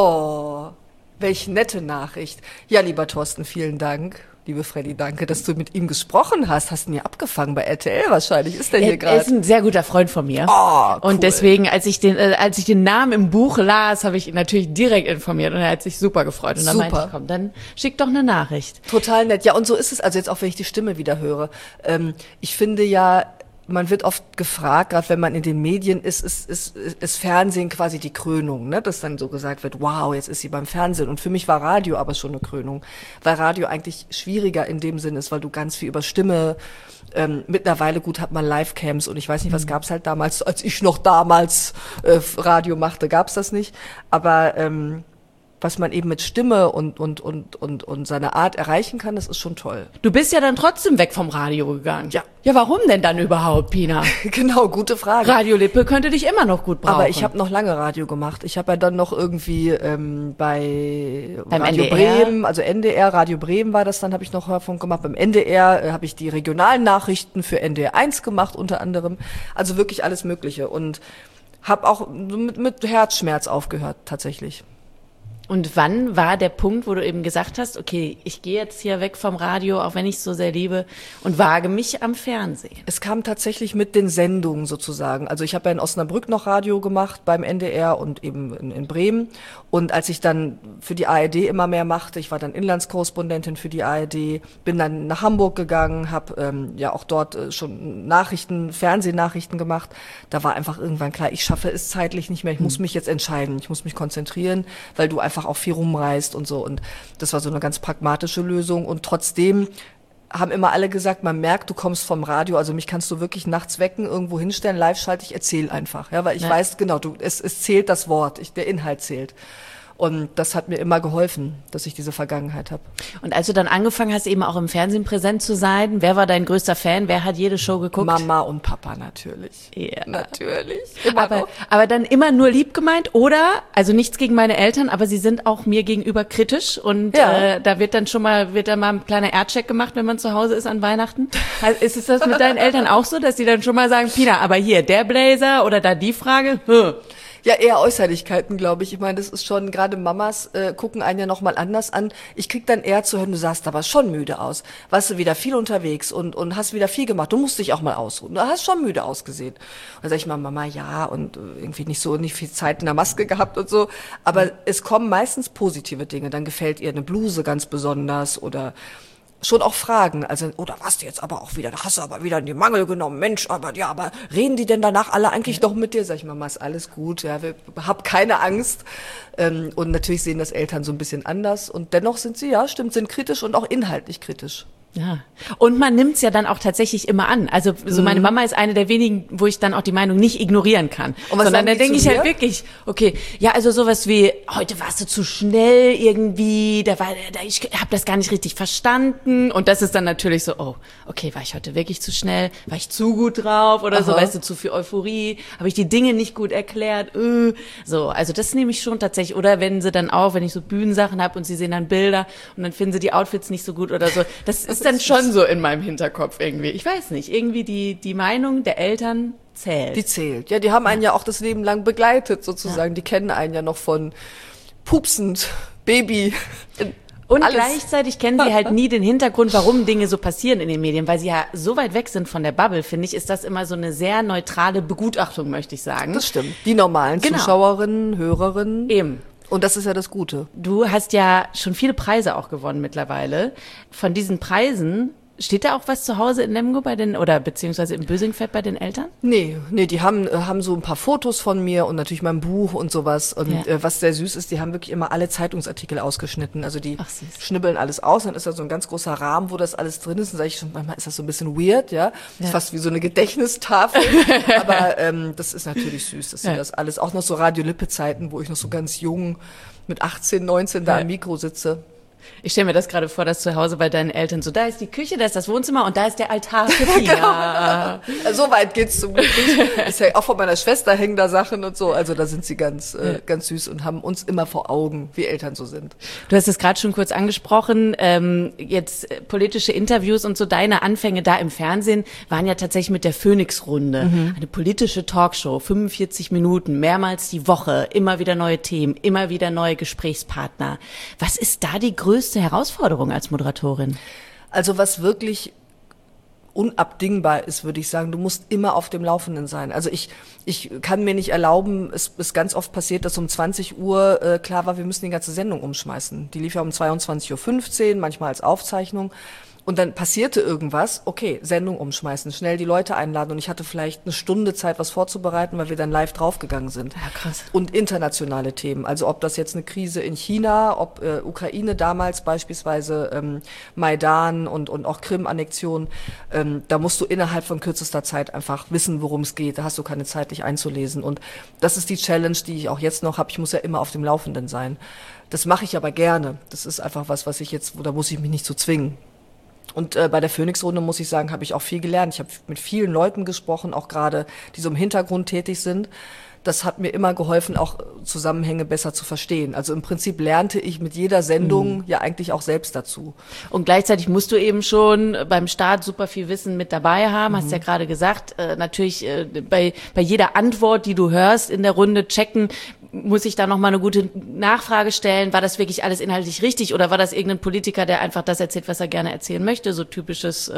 Oh, welch nette Nachricht. Ja, lieber Thorsten, vielen Dank. Liebe Freddy, danke, dass du mit ihm gesprochen hast. Hast ihn ja abgefangen bei RTL wahrscheinlich. Ist der hier gerade? Er ist ein sehr guter Freund von mir. Oh, cool. Und deswegen, als ich den Namen im Buch las, habe ich ihn natürlich direkt informiert und er hat sich super gefreut. Und dann meinte ich, komm, dann schick doch eine Nachricht. Total nett. Ja, und so ist es. Also jetzt auch, wenn ich die Stimme wieder höre. Ich finde ja, man wird oft gefragt, gerade wenn man in den Medien ist Fernsehen quasi die Krönung, ne? Dass dann so gesagt wird, wow, jetzt ist sie beim Fernsehen. Und für mich war Radio aber schon eine Krönung, weil Radio eigentlich schwieriger in dem Sinn ist, weil du ganz viel über Stimme, mittlerweile gut hat man Livecams und ich weiß nicht, was gab's halt damals, als ich noch damals Radio machte, gab's das nicht. Aber was man eben mit Stimme und seiner Art erreichen kann, das ist schon toll. Du bist ja dann trotzdem weg vom Radio gegangen. Ja. Ja, warum denn dann überhaupt, Pina? Genau, gute Frage. Radio Lippe könnte dich immer noch gut brauchen. Aber ich habe noch lange Radio gemacht. Ich habe ja dann noch irgendwie beim Radio NDR? Bremen, also NDR, Radio Bremen war das dann, habe ich noch Hörfunk gemacht. Beim NDR habe ich die regionalen Nachrichten für NDR 1 gemacht unter anderem. Also wirklich alles Mögliche. Und habe auch mit Herzschmerz aufgehört tatsächlich. Und wann war der Punkt, wo du eben gesagt hast, okay, ich gehe jetzt hier weg vom Radio, auch wenn ich es so sehr liebe, und wage mich am Fernsehen? Es kam tatsächlich mit den Sendungen sozusagen. Also ich habe ja in Osnabrück noch Radio gemacht beim NDR und eben in Bremen. Und als ich dann für die ARD immer mehr machte, ich war dann Inlandskorrespondentin für die ARD, bin dann nach Hamburg gegangen, habe ja auch dort schon Fernsehnachrichten gemacht. Da war einfach irgendwann klar, ich schaffe es zeitlich nicht mehr, ich muss mich jetzt entscheiden, ich muss mich konzentrieren, weil du einfach auch viel rumreist und so. Und das war so eine ganz pragmatische Lösung. Und trotzdem haben immer alle gesagt, man merkt, du kommst vom Radio, also mich kannst du wirklich nachts wecken, irgendwo hinstellen, live schalte ich, erzähl einfach. Ja, weil ich weiß, genau, es zählt das Wort, der Inhalt zählt. Und das hat mir immer geholfen, dass ich diese Vergangenheit habe. Und als du dann angefangen hast, eben auch im Fernsehen präsent zu sein, wer war dein größter Fan? Wer hat jede Show geguckt? Mama und Papa natürlich. Ja. Natürlich. Aber dann immer nur lieb gemeint oder, also nichts gegen meine Eltern, aber sie sind auch mir gegenüber kritisch und da wird dann mal ein kleiner Aircheck gemacht, wenn man zu Hause ist an Weihnachten. Also ist es das mit deinen Eltern auch so, dass die dann schon mal sagen, Pina, aber hier, der Blazer oder da die Frage? Ja, eher Äußerlichkeiten, glaube ich. Ich meine, das ist schon, gerade Mamas gucken einen ja nochmal anders an. Ich krieg dann eher zu hören, du sahst aber schon müde aus. Warst du wieder viel unterwegs und hast wieder viel gemacht. Du musst dich auch mal ausruhen. Du hast schon müde ausgesehen. Und dann sag ich mal, Mama, ja, und irgendwie nicht viel Zeit in der Maske gehabt und so. Aber es kommen meistens positive Dinge. Dann gefällt ihr eine Bluse ganz besonders oder schon auch fragen, also, oder was jetzt aber auch wieder, da hast du aber wieder in die Mangel genommen, Mensch, aber reden die denn danach alle eigentlich doch mit dir? Sag ich, Mama, ist alles gut, ja, hab keine Angst. Und natürlich sehen das Eltern so ein bisschen anders und dennoch sind sie, sind kritisch und auch inhaltlich kritisch. Ja. Und man nimmt's ja dann auch tatsächlich immer an. Also so meine Mama ist eine der wenigen, wo ich dann auch die Meinung nicht ignorieren kann. Sondern da denke ich halt wirklich, okay, ja, also sowas wie, heute warst du zu schnell irgendwie, ich habe das gar nicht richtig verstanden. Und das ist dann natürlich so, oh, okay, war ich heute wirklich zu schnell? War ich zu gut drauf oder so, weißt du, zu viel Euphorie? Habe ich die Dinge nicht gut erklärt? So, also das nehme ich schon tatsächlich. Oder wenn sie dann auch, wenn ich so Bühnensachen habe und sie sehen dann Bilder und dann finden sie die Outfits nicht so gut oder so, das ist dann schon so in meinem Hinterkopf irgendwie. Ich weiß nicht, irgendwie die Meinung der Eltern zählt. Die zählt. Ja, die haben einen ja auch das Leben lang begleitet sozusagen. Ja. Die kennen einen ja noch von pupsend, Baby. Und alles. Gleichzeitig kennen sie halt nie den Hintergrund, warum Dinge so passieren in den Medien, weil sie ja so weit weg sind von der Bubble, finde ich, ist das immer so eine sehr neutrale Begutachtung, möchte ich sagen. Das stimmt. Die normalen Zuschauerinnen, Hörerinnen. Eben. Und das ist ja das Gute. Du hast ja schon viele Preise auch gewonnen mittlerweile. Von diesen Preisen, steht da auch was zu Hause in Lemgo oder beziehungsweise im Bösingfeld bei den Eltern? Nee, die haben so ein paar Fotos von mir und natürlich mein Buch und sowas. Und was sehr süß ist, die haben wirklich immer alle Zeitungsartikel ausgeschnitten. Also die schnibbeln alles aus, dann ist da so ein ganz großer Rahmen, wo das alles drin ist. Und sage ich schon, manchmal ist das so ein bisschen weird, ja. Ist fast wie so eine Gedächtnistafel. Aber das ist natürlich süß, dass sie das alles, auch noch so Radio-Lippe-Zeiten, wo ich noch so ganz jung mit 18, 19 da am Mikro sitze. Ich stelle mir das gerade vor, dass zu Hause bei deinen Eltern so, da ist die Küche, da ist das Wohnzimmer und da ist der Altar für Pia. Genau. So weit geht's zum Glück nicht. Ist ja auch von meiner Schwester hängen da Sachen und so. Also da sind sie ganz süß und haben uns immer vor Augen, wie Eltern so sind. Du hast es gerade schon kurz angesprochen, jetzt politische Interviews und so, deine Anfänge da im Fernsehen waren ja tatsächlich mit der Phoenix-Runde. Eine politische Talkshow, 45 Minuten, mehrmals die Woche, immer wieder neue Themen, immer wieder neue Gesprächspartner. Was ist da die größte Herausforderung als Moderatorin? Also was wirklich unabdingbar ist, würde ich sagen, du musst immer auf dem Laufenden sein. Also ich kann mir nicht erlauben, es ist ganz oft passiert, dass um 20 Uhr klar war, wir müssen die ganze Sendung umschmeißen. Die lief ja um 22:15 Uhr, manchmal als Aufzeichnung. Und dann passierte irgendwas, okay, Sendung umschmeißen, schnell die Leute einladen. Und ich hatte vielleicht eine Stunde Zeit, was vorzubereiten, weil wir dann live draufgegangen sind. Ja, krass. Und internationale Themen, also ob das jetzt eine Krise in China, ob Ukraine damals beispielsweise, Maidan und auch Krim-Annexion, da musst du innerhalb von kürzester Zeit einfach wissen, worum es geht. Da hast du keine Zeit, dich einzulesen. Und das ist die Challenge, die ich auch jetzt noch habe. Ich muss ja immer auf dem Laufenden sein. Das mache ich aber gerne. Das ist einfach was ich jetzt, da muss ich mich nicht so zwingen. Und bei der Phoenix-Runde, muss ich sagen, habe ich auch viel gelernt. Ich habe mit vielen Leuten gesprochen, auch gerade, die so im Hintergrund tätig sind. Das hat mir immer geholfen, auch Zusammenhänge besser zu verstehen. Also im Prinzip lernte ich mit jeder Sendung ja eigentlich auch selbst dazu. Und gleichzeitig musst du eben schon beim Start super viel Wissen mit dabei haben, hast ja gerade gesagt. Natürlich bei jeder Antwort, die du hörst in der Runde, checken, muss ich da noch mal eine gute Nachfrage stellen, war das wirklich alles inhaltlich richtig oder war das irgendein Politiker, der einfach das erzählt, was er gerne erzählen möchte, so typisches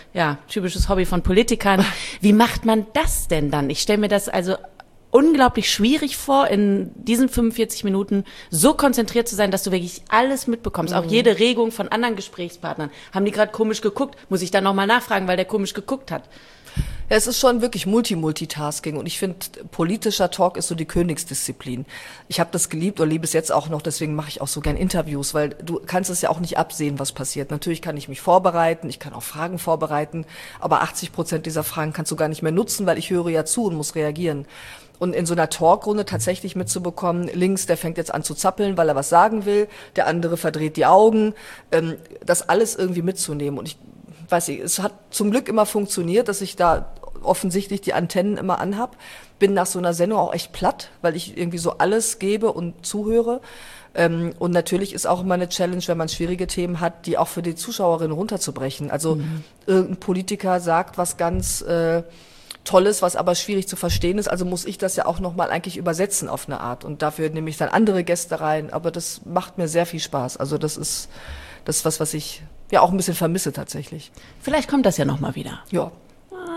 Hobby von Politikern. Wie macht man das denn dann? Ich stelle mir das also unglaublich schwierig vor, in diesen 45 Minuten so konzentriert zu sein, dass du wirklich alles mitbekommst, auch jede Regung von anderen Gesprächspartnern. Haben die gerade komisch geguckt? Muss ich dann noch mal nachfragen, weil der komisch geguckt hat? Ja, es ist schon wirklich Multitasking und ich finde, politischer Talk ist so die Königsdisziplin. Ich habe das geliebt oder liebe es jetzt auch noch, deswegen mache ich auch so gern Interviews, weil du kannst es ja auch nicht absehen, was passiert. Natürlich kann ich mich vorbereiten, ich kann auch Fragen vorbereiten, aber 80% dieser Fragen kannst du gar nicht mehr nutzen, weil ich höre ja zu und muss reagieren. Und in so einer Talkrunde tatsächlich mitzubekommen, links, der fängt jetzt an zu zappeln, weil er was sagen will, der andere verdreht die Augen, das alles irgendwie mitzunehmen. Und ich weiß nicht, es hat zum Glück immer funktioniert, dass ich da offensichtlich die Antennen immer anhab. Bin nach so einer Sendung auch echt platt, weil ich irgendwie so alles gebe und zuhöre. Und natürlich ist auch immer eine Challenge, wenn man schwierige Themen hat, die auch für die Zuschauerinnen runterzubrechen. Also irgendein Politiker sagt was ganz Tolles, was aber schwierig zu verstehen ist. Also muss ich das ja auch nochmal eigentlich übersetzen auf eine Art. Und dafür nehme ich dann andere Gäste rein. Aber das macht mir sehr viel Spaß. Also das ist was ich ja auch ein bisschen vermisse tatsächlich. Vielleicht kommt das ja nochmal wieder. Ja.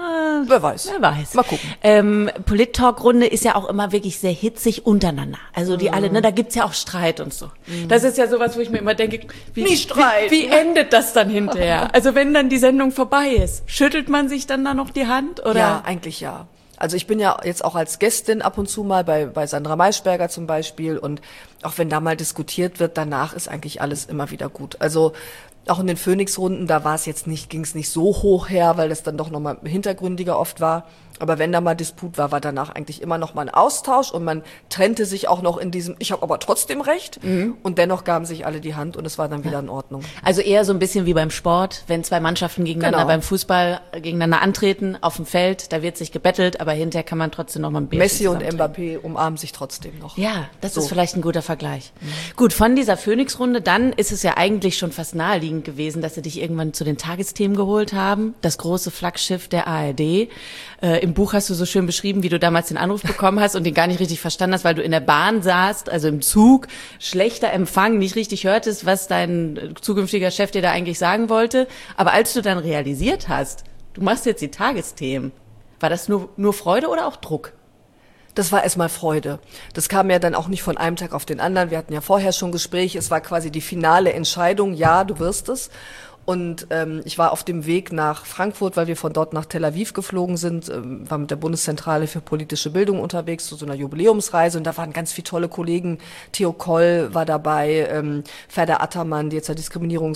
Wer weiß. Wer weiß. Mal gucken. Polit-Talk-Runde ist ja auch immer wirklich sehr hitzig untereinander. Also die alle, ne, da gibt's ja auch Streit und so. Das ist ja sowas, wo ich mir immer denke, Nie streiten. wie endet das dann hinterher? Also wenn dann die Sendung vorbei ist, schüttelt man sich dann da noch die Hand? Oder? Ja, eigentlich ja. Also ich bin ja jetzt auch als Gästin ab und zu mal bei Sandra Maischberger zum Beispiel, und auch wenn da mal diskutiert wird, danach ist eigentlich alles immer wieder gut. Also auch in den Phoenix-Runden, da ging es nicht so hoch her, weil das dann doch nochmal hintergründiger oft war. Aber wenn da mal Disput war, war danach eigentlich immer noch mal ein Austausch, und man trennte sich auch noch in diesem, ich habe aber trotzdem recht, und dennoch gaben sich alle die Hand und es war dann wieder in Ordnung. Also eher so ein bisschen wie beim Sport, wenn zwei Mannschaften gegeneinander beim Fußball gegeneinander antreten auf dem Feld, da wird sich gebettelt, aber hinterher kann man trotzdem noch mal ein Bierchen Messi und Mbappé umarmen sich trotzdem noch. Ja, das ist vielleicht ein guter Vergleich. Gut, von dieser Phoenix-Runde, dann ist es ja eigentlich schon fast naheliegend gewesen, dass sie dich irgendwann zu den Tagesthemen geholt haben, das große Flaggschiff der ARD. Im Buch hast du so schön beschrieben, wie du damals den Anruf bekommen hast und den gar nicht richtig verstanden hast, weil du in der Bahn saßt, also im Zug, schlechter Empfang, nicht richtig hörtest, was dein zukünftiger Chef dir da eigentlich sagen wollte. Aber als du dann realisiert hast, du machst jetzt die Tagesthemen, war das nur Freude oder auch Druck? Das war erstmal Freude. Das kam ja dann auch nicht von einem Tag auf den anderen. Wir hatten ja vorher schon Gespräche. Es war quasi die finale Entscheidung. Ja, du wirst es. Und ich war auf dem Weg nach Frankfurt, weil wir von dort nach Tel Aviv geflogen sind, war mit der Bundeszentrale für politische Bildung unterwegs zu so einer Jubiläumsreise, und da waren ganz viele tolle Kollegen. Theo Koll war dabei, Ferda Attermann, die jetzt ja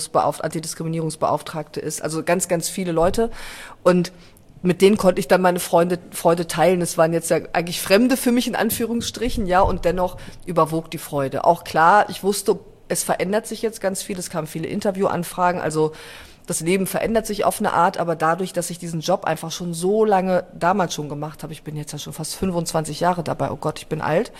Antidiskriminierungsbeauftragte ist, also ganz, ganz viele Leute, und mit denen konnte ich dann meine Freude teilen. Es waren jetzt ja eigentlich Fremde für mich in Anführungsstrichen, ja, und dennoch überwog die Freude. Auch klar, ich wusste, es verändert sich jetzt ganz viel, es kamen viele Interviewanfragen, also das Leben verändert sich auf eine Art, aber dadurch, dass ich diesen Job einfach schon so lange damals schon gemacht habe, ich bin jetzt ja schon fast 25 Jahre dabei, oh Gott, ich bin alt,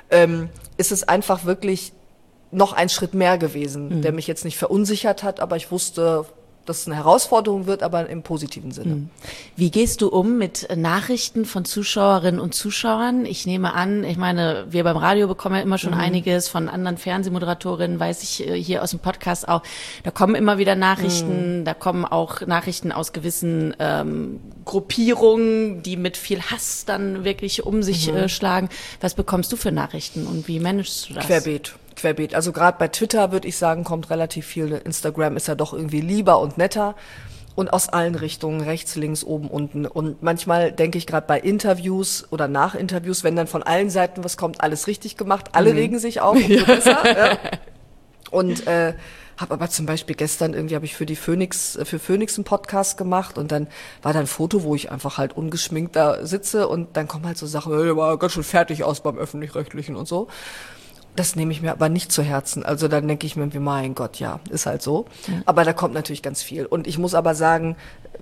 ist es einfach wirklich noch ein Schritt mehr gewesen, der mich jetzt nicht verunsichert hat, aber ich wusste, dass es eine Herausforderung wird, aber im positiven Sinne. Wie gehst du um mit Nachrichten von Zuschauerinnen und Zuschauern? Ich nehme an, ich meine, wir beim Radio bekommen ja immer schon einiges, von anderen Fernsehmoderatorinnen weiß ich hier aus dem Podcast auch, da kommen immer wieder Nachrichten, da kommen auch Nachrichten aus gewissen Gruppierungen, die mit viel Hass dann wirklich um sich schlagen. Was bekommst du für Nachrichten und wie managst du das? Querbeet. Also gerade bei Twitter, würde ich sagen, kommt relativ viel. Instagram ist ja doch irgendwie lieber und netter. Und aus allen Richtungen, rechts, links, oben, unten. Und manchmal denke ich gerade bei Interviews oder nach Interviews, wenn dann von allen Seiten was kommt, alles richtig gemacht. Alle regen sich auf, umso besser. Ja. Und habe aber zum Beispiel gestern habe ich für Phoenix einen Podcast gemacht, und dann war da ein Foto, wo ich einfach halt ungeschminkt da sitze, und dann kommen halt so Sachen, der war ganz schön fertig aus beim Öffentlich-Rechtlichen und so. Das nehme ich mir aber nicht zu Herzen. Also dann denke ich mir, mein Gott, ja, ist halt so. Ja. Aber da kommt natürlich ganz viel. Und ich muss aber sagen,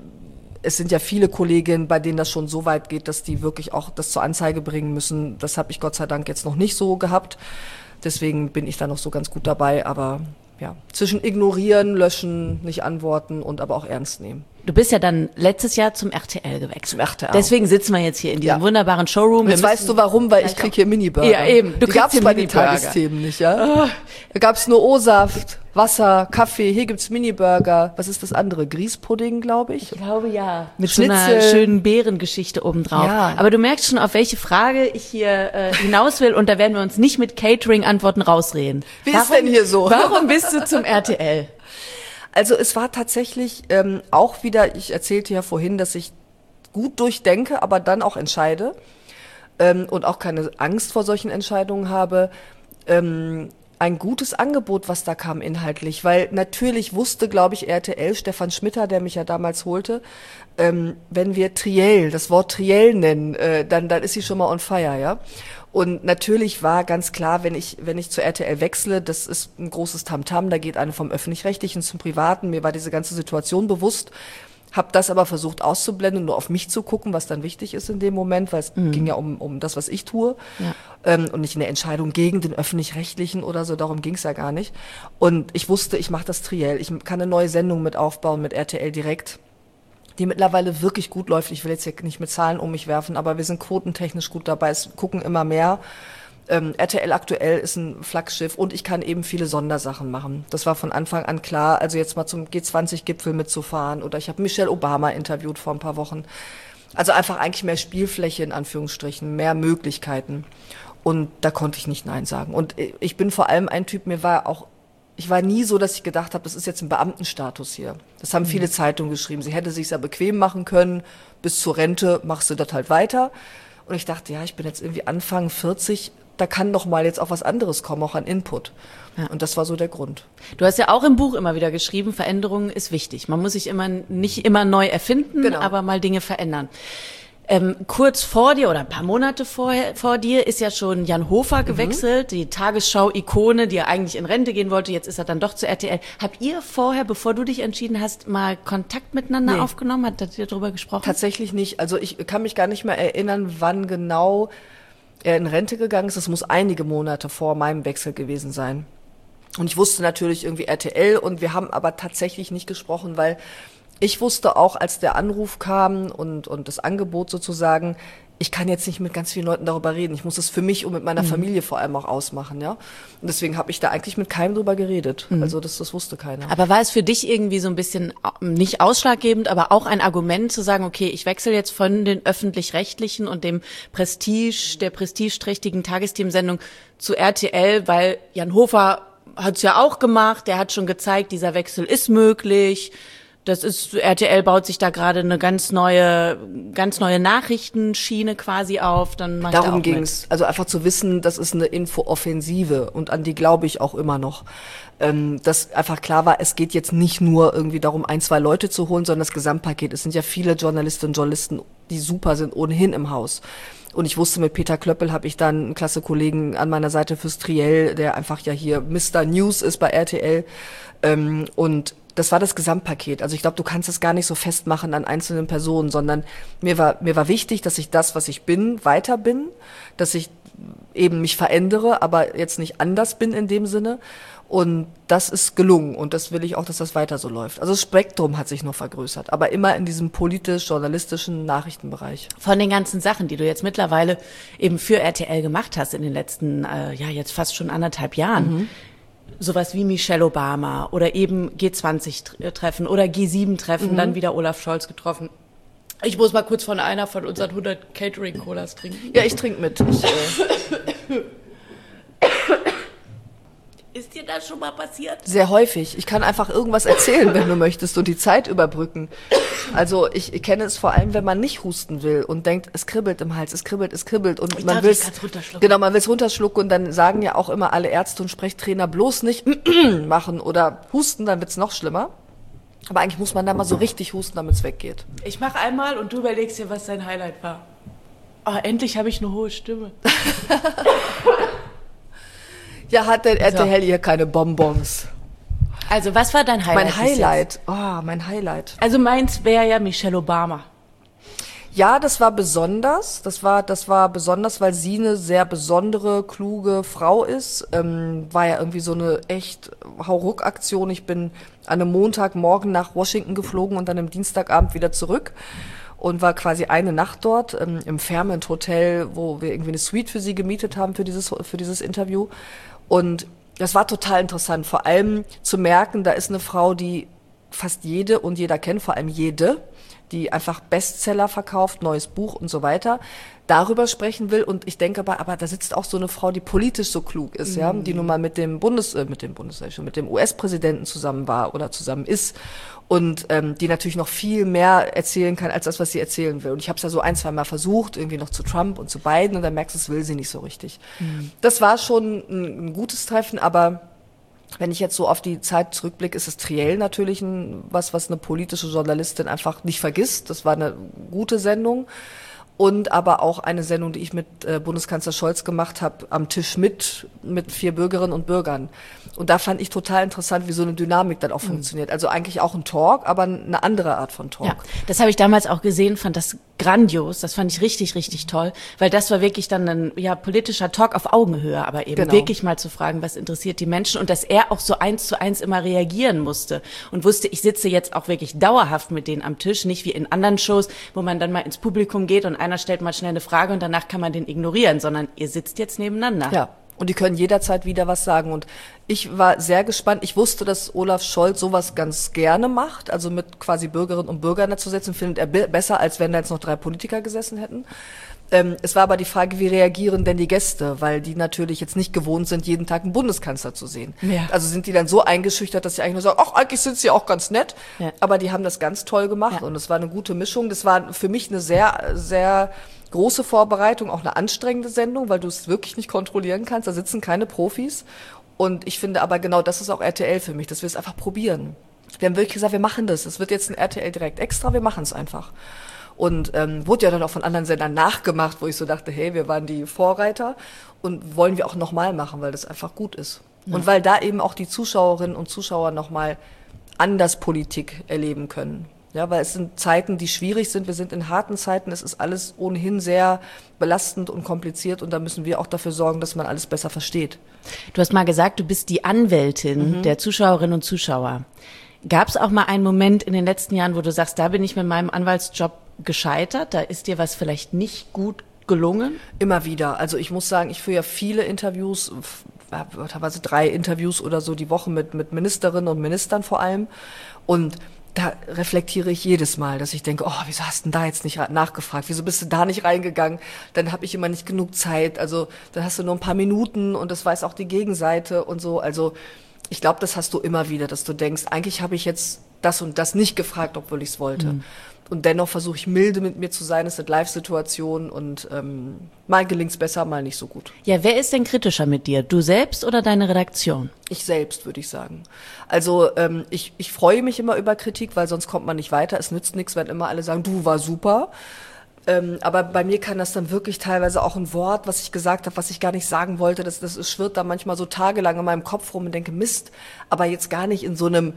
es sind ja viele Kolleginnen, bei denen das schon so weit geht, dass die wirklich auch das zur Anzeige bringen müssen. Das habe ich Gott sei Dank jetzt noch nicht so gehabt. Deswegen bin ich da noch so ganz gut dabei. Aber ja, zwischen ignorieren, löschen, nicht antworten und aber auch ernst nehmen. Du bist ja dann letztes Jahr zum RTL gewechselt. Zum RTL. Deswegen sitzen wir jetzt hier in diesem wunderbaren Showroom. Jetzt weißt du warum, weil ich krieg hier Mini-Burger. Ja, eben. Du gab's hier bei den Tagesthemen nicht, ja? Da gab's nur O-Saft, Wasser, Kaffee, hier gibt's Mini-Burger. Was ist das andere? Grießpudding, glaube ich? Ich glaube, ja. Mit so einer Schnitzel. schönen Beerengeschichte obendrauf. Ja. Aber du merkst schon, auf welche Frage ich hier hinaus will, und da werden wir uns nicht mit Catering-Antworten rausreden. Wie ist denn hier so? Warum bist du zum RTL? Also es war tatsächlich auch wieder, ich erzählte ja vorhin, dass ich gut durchdenke, aber dann auch entscheide und auch keine Angst vor solchen Entscheidungen habe. Ein gutes Angebot, was da kam inhaltlich, weil natürlich wusste, glaube ich, RTL, Stefan Schmitter, der mich ja damals holte, wenn wir das Wort Triell nennen, dann ist sie schon mal on fire, ja. Und natürlich war ganz klar, wenn ich zu RTL wechsle, das ist ein großes Tamtam, da geht eine vom Öffentlich-Rechtlichen zum Privaten. Mir war diese ganze Situation bewusst, habe das aber versucht auszublenden, nur auf mich zu gucken, was dann wichtig ist in dem Moment, weil es ging ja um das, was ich tue, und nicht eine Entscheidung gegen den Öffentlich-Rechtlichen oder so, darum ging es ja gar nicht. Und ich wusste, ich mache das Triell, ich kann eine neue Sendung mit aufbauen mit RTL direkt, die mittlerweile wirklich gut läuft. Ich will jetzt hier nicht mit Zahlen um mich werfen, aber wir sind quotentechnisch gut dabei. Es gucken immer mehr. RTL aktuell ist ein Flaggschiff, und ich kann eben viele Sondersachen machen. Das war von Anfang an klar. Also jetzt mal zum G20-Gipfel mitzufahren, oder ich habe Michelle Obama interviewt vor ein paar Wochen. Also einfach eigentlich mehr Spielfläche in Anführungsstrichen, mehr Möglichkeiten. Und da konnte ich nicht Nein sagen. Und ich bin vor allem ein Typ, ich war nie so, dass ich gedacht habe, das ist jetzt ein Beamtenstatus hier. Das haben viele Zeitungen geschrieben. Sie hätte sich ja bequem machen können, bis zur Rente machst du das halt weiter. Und ich dachte, ja, ich bin jetzt irgendwie Anfang 40, da kann doch mal jetzt auch was anderes kommen, auch an Input. Ja. Und das war so der Grund. Du hast ja auch im Buch immer wieder geschrieben, Veränderung ist wichtig. Man muss sich nicht immer neu erfinden, genau, aber mal Dinge verändern. Kurz vor dir oder ein paar Monate vor dir ist ja schon Jan Hofer gewechselt, die Tagesschau-Ikone, die ja eigentlich in Rente gehen wollte. Jetzt ist er dann doch zu RTL. Habt ihr vorher, bevor du dich entschieden hast, mal Kontakt miteinander aufgenommen? Habt ihr darüber gesprochen? Tatsächlich nicht. Also ich kann mich gar nicht mehr erinnern, wann genau er in Rente gegangen ist. Das muss einige Monate vor meinem Wechsel gewesen sein. Und ich wusste natürlich irgendwie RTL und wir haben aber tatsächlich nicht gesprochen, weil ich wusste auch, als der Anruf kam und das Angebot sozusagen, ich kann jetzt nicht mit ganz vielen Leuten darüber reden. Ich muss es für mich und mit meiner Familie vor allem auch ausmachen, ja. Und deswegen habe ich da eigentlich mit keinem drüber geredet. Also das wusste keiner. Aber war es für dich irgendwie so ein bisschen nicht ausschlaggebend, aber auch ein Argument zu sagen, okay, ich wechsle jetzt von den öffentlich-rechtlichen und der prestigeträchtigen Tagesthemen-Sendung zu RTL, weil Jan Hofer hat es ja auch gemacht, der hat schon gezeigt, dieser Wechsel ist möglich. RTL baut sich da gerade eine ganz neue Nachrichtenschiene quasi auf. Dann mach Darum ging's. Also einfach zu wissen, das ist eine Infooffensive und an die glaube ich auch immer noch. Dass einfach klar war, es geht jetzt nicht nur irgendwie darum, 1, 2 Leute zu holen, sondern das Gesamtpaket. Es sind ja viele Journalistinnen und Journalisten, die super sind, ohnehin im Haus. Und ich wusste, mit Peter Klöppel habe ich dann einen klasse Kollegen an meiner Seite fürs Triell, der einfach ja hier Mr. News ist bei RTL. Und das war das Gesamtpaket. Also ich glaube, du kannst es gar nicht so festmachen an einzelnen Personen, sondern mir war wichtig, dass ich das, was ich bin, weiter bin, dass ich eben mich verändere, aber jetzt nicht anders bin in dem Sinne. Und das ist gelungen und das will ich auch, dass das weiter so läuft. Also das Spektrum hat sich noch vergrößert, aber immer in diesem politisch-journalistischen Nachrichtenbereich. Von den ganzen Sachen, die du jetzt mittlerweile eben für RTL gemacht hast in den letzten, jetzt fast schon 1,5 Jahren, sowas wie Michelle Obama oder eben G20-Treffen oder G7-Treffen, dann wieder Olaf Scholz getroffen. Ich muss mal kurz von einer von unseren 100 Catering-Colas trinken. Ja, ich trinke mit. Ist dir das schon mal passiert? Sehr häufig. Ich kann einfach irgendwas erzählen, wenn du möchtest und die Zeit überbrücken. Also ich kenne es vor allem, wenn man nicht husten will und denkt, es kribbelt im Hals, es kribbelt. Und man will es runterschlucken und dann sagen ja auch immer alle Ärzte und Sprechtrainer bloß nicht machen oder husten, dann wird's noch schlimmer. Aber eigentlich muss man da mal so richtig husten, damit es weggeht. Ich mache einmal und du überlegst dir, was dein Highlight war. Oh, endlich habe ich eine hohe Stimme. Ja, hat denn RTL hier keine Bonbons? Also, was war dein Highlight? Mein Highlight. Also meins wäre ja Michelle Obama. Ja, das war besonders. Das war besonders, weil sie eine sehr besondere, kluge Frau ist. War ja irgendwie so eine echt Hauruck-Aktion. Ich bin an einem Montagmorgen nach Washington geflogen und dann am Dienstagabend wieder zurück. Und war quasi eine Nacht dort im Fairmont Hotel, wo wir irgendwie eine Suite für sie gemietet haben für dieses Interview. Und das war total interessant, vor allem zu merken, da ist eine Frau, die fast jede und jeder kennt, vor allem jede, die einfach Bestseller verkauft, neues Buch und so weiter, darüber sprechen will. Und ich denke aber da sitzt auch so eine Frau, die politisch so klug ist, ja, die nun mal mit dem US-Präsidenten zusammen war oder zusammen ist. Und die natürlich noch viel mehr erzählen kann, als das, was sie erzählen will. Und ich habe es ja so 1, 2 Mal versucht, irgendwie noch zu Trump und zu Biden, und dann merkst du, das will sie nicht so richtig. Das war schon ein gutes Treffen, aber wenn ich jetzt so auf die Zeit zurückblicke, ist das Triell natürlich was eine politische Journalistin einfach nicht vergisst. Das war eine gute Sendung. Und aber auch eine Sendung, die ich mit Bundeskanzler Scholz gemacht habe, am Tisch mit 4 Bürgerinnen und Bürgern. Und da fand ich total interessant, wie so eine Dynamik dann auch funktioniert. Also eigentlich auch ein Talk, aber eine andere Art von Talk. Ja, das habe ich damals auch gesehen, fand das grandios. Das fand ich richtig, richtig toll, weil das war wirklich dann ein politischer Talk auf Augenhöhe, aber eben wirklich mal zu fragen, was interessiert die Menschen, und dass er auch so 1:1 immer reagieren musste und wusste, ich sitze jetzt auch wirklich dauerhaft mit denen am Tisch, nicht wie in anderen Shows, wo man dann mal ins Publikum geht und einer stellt mal schnell eine Frage und danach kann man den ignorieren, sondern ihr sitzt jetzt nebeneinander. Ja. Und die können jederzeit wieder was sagen. Und ich war sehr gespannt. Ich wusste, dass Olaf Scholz sowas ganz gerne macht, also mit quasi Bürgerinnen und Bürgern dazu setzen, findet er besser, als wenn da jetzt noch 3 Politiker gesessen hätten. Es war aber die Frage, wie reagieren denn die Gäste, weil die natürlich jetzt nicht gewohnt sind, jeden Tag einen Bundeskanzler zu sehen. Ja. Also sind die dann so eingeschüchtert, dass sie eigentlich nur sagen, ach, eigentlich sind sie auch ganz nett. Ja. Aber die haben das ganz toll gemacht und es war eine gute Mischung. Das war für mich eine sehr, sehr große Vorbereitung, auch eine anstrengende Sendung, weil du es wirklich nicht kontrollieren kannst. Da sitzen keine Profis. Und ich finde aber genau, das ist auch RTL für mich, dass wir es einfach probieren. Wir haben wirklich gesagt, wir machen das. Es wird jetzt ein RTL direkt extra, wir machen es einfach. Und wurde ja dann auch von anderen Sendern nachgemacht, wo ich so dachte, hey, wir waren die Vorreiter und wollen wir auch nochmal machen, weil das einfach gut ist. Ja. Und weil da eben auch die Zuschauerinnen und Zuschauer nochmal anders Politik erleben können. Ja, weil es sind Zeiten, die schwierig sind. Wir sind in harten Zeiten. Es ist alles ohnehin sehr belastend und kompliziert. Und da müssen wir auch dafür sorgen, dass man alles besser versteht. Du hast mal gesagt, du bist die Anwältin der Zuschauerinnen und Zuschauer. Gab es auch mal einen Moment in den letzten Jahren, wo du sagst, da bin ich mit meinem Anwaltsjob gescheitert? Da ist dir was vielleicht nicht gut gelungen? Immer wieder. Also ich muss sagen, ich führe ja viele Interviews, teilweise 3 Interviews oder so die Woche mit Ministerinnen und Ministern vor allem. Und da reflektiere ich jedes Mal, dass ich denke, oh, wieso hast du denn da jetzt nicht nachgefragt? Wieso bist du da nicht reingegangen? Dann habe ich immer nicht genug Zeit. Also dann hast du nur ein paar Minuten und das weiß auch die Gegenseite und so. Also ich glaube, das hast du immer wieder, dass du denkst, eigentlich habe ich jetzt das und das nicht gefragt, obwohl ich es wollte. Und dennoch versuche ich milde mit mir zu sein. Es sind Live-Situationen und mal gelingt's besser, mal nicht so gut. Ja, wer ist denn kritischer mit dir? Du selbst oder deine Redaktion? Ich selbst, würde ich sagen. Also ich freue mich immer über Kritik, weil sonst kommt man nicht weiter. Es nützt nichts, wenn immer alle sagen, du war super. Aber bei mir kann das dann wirklich teilweise auch ein Wort, was ich gesagt habe, was ich gar nicht sagen wollte, das schwirrt da manchmal so tagelang in meinem Kopf rum und denke, Mist, aber jetzt gar nicht in so einem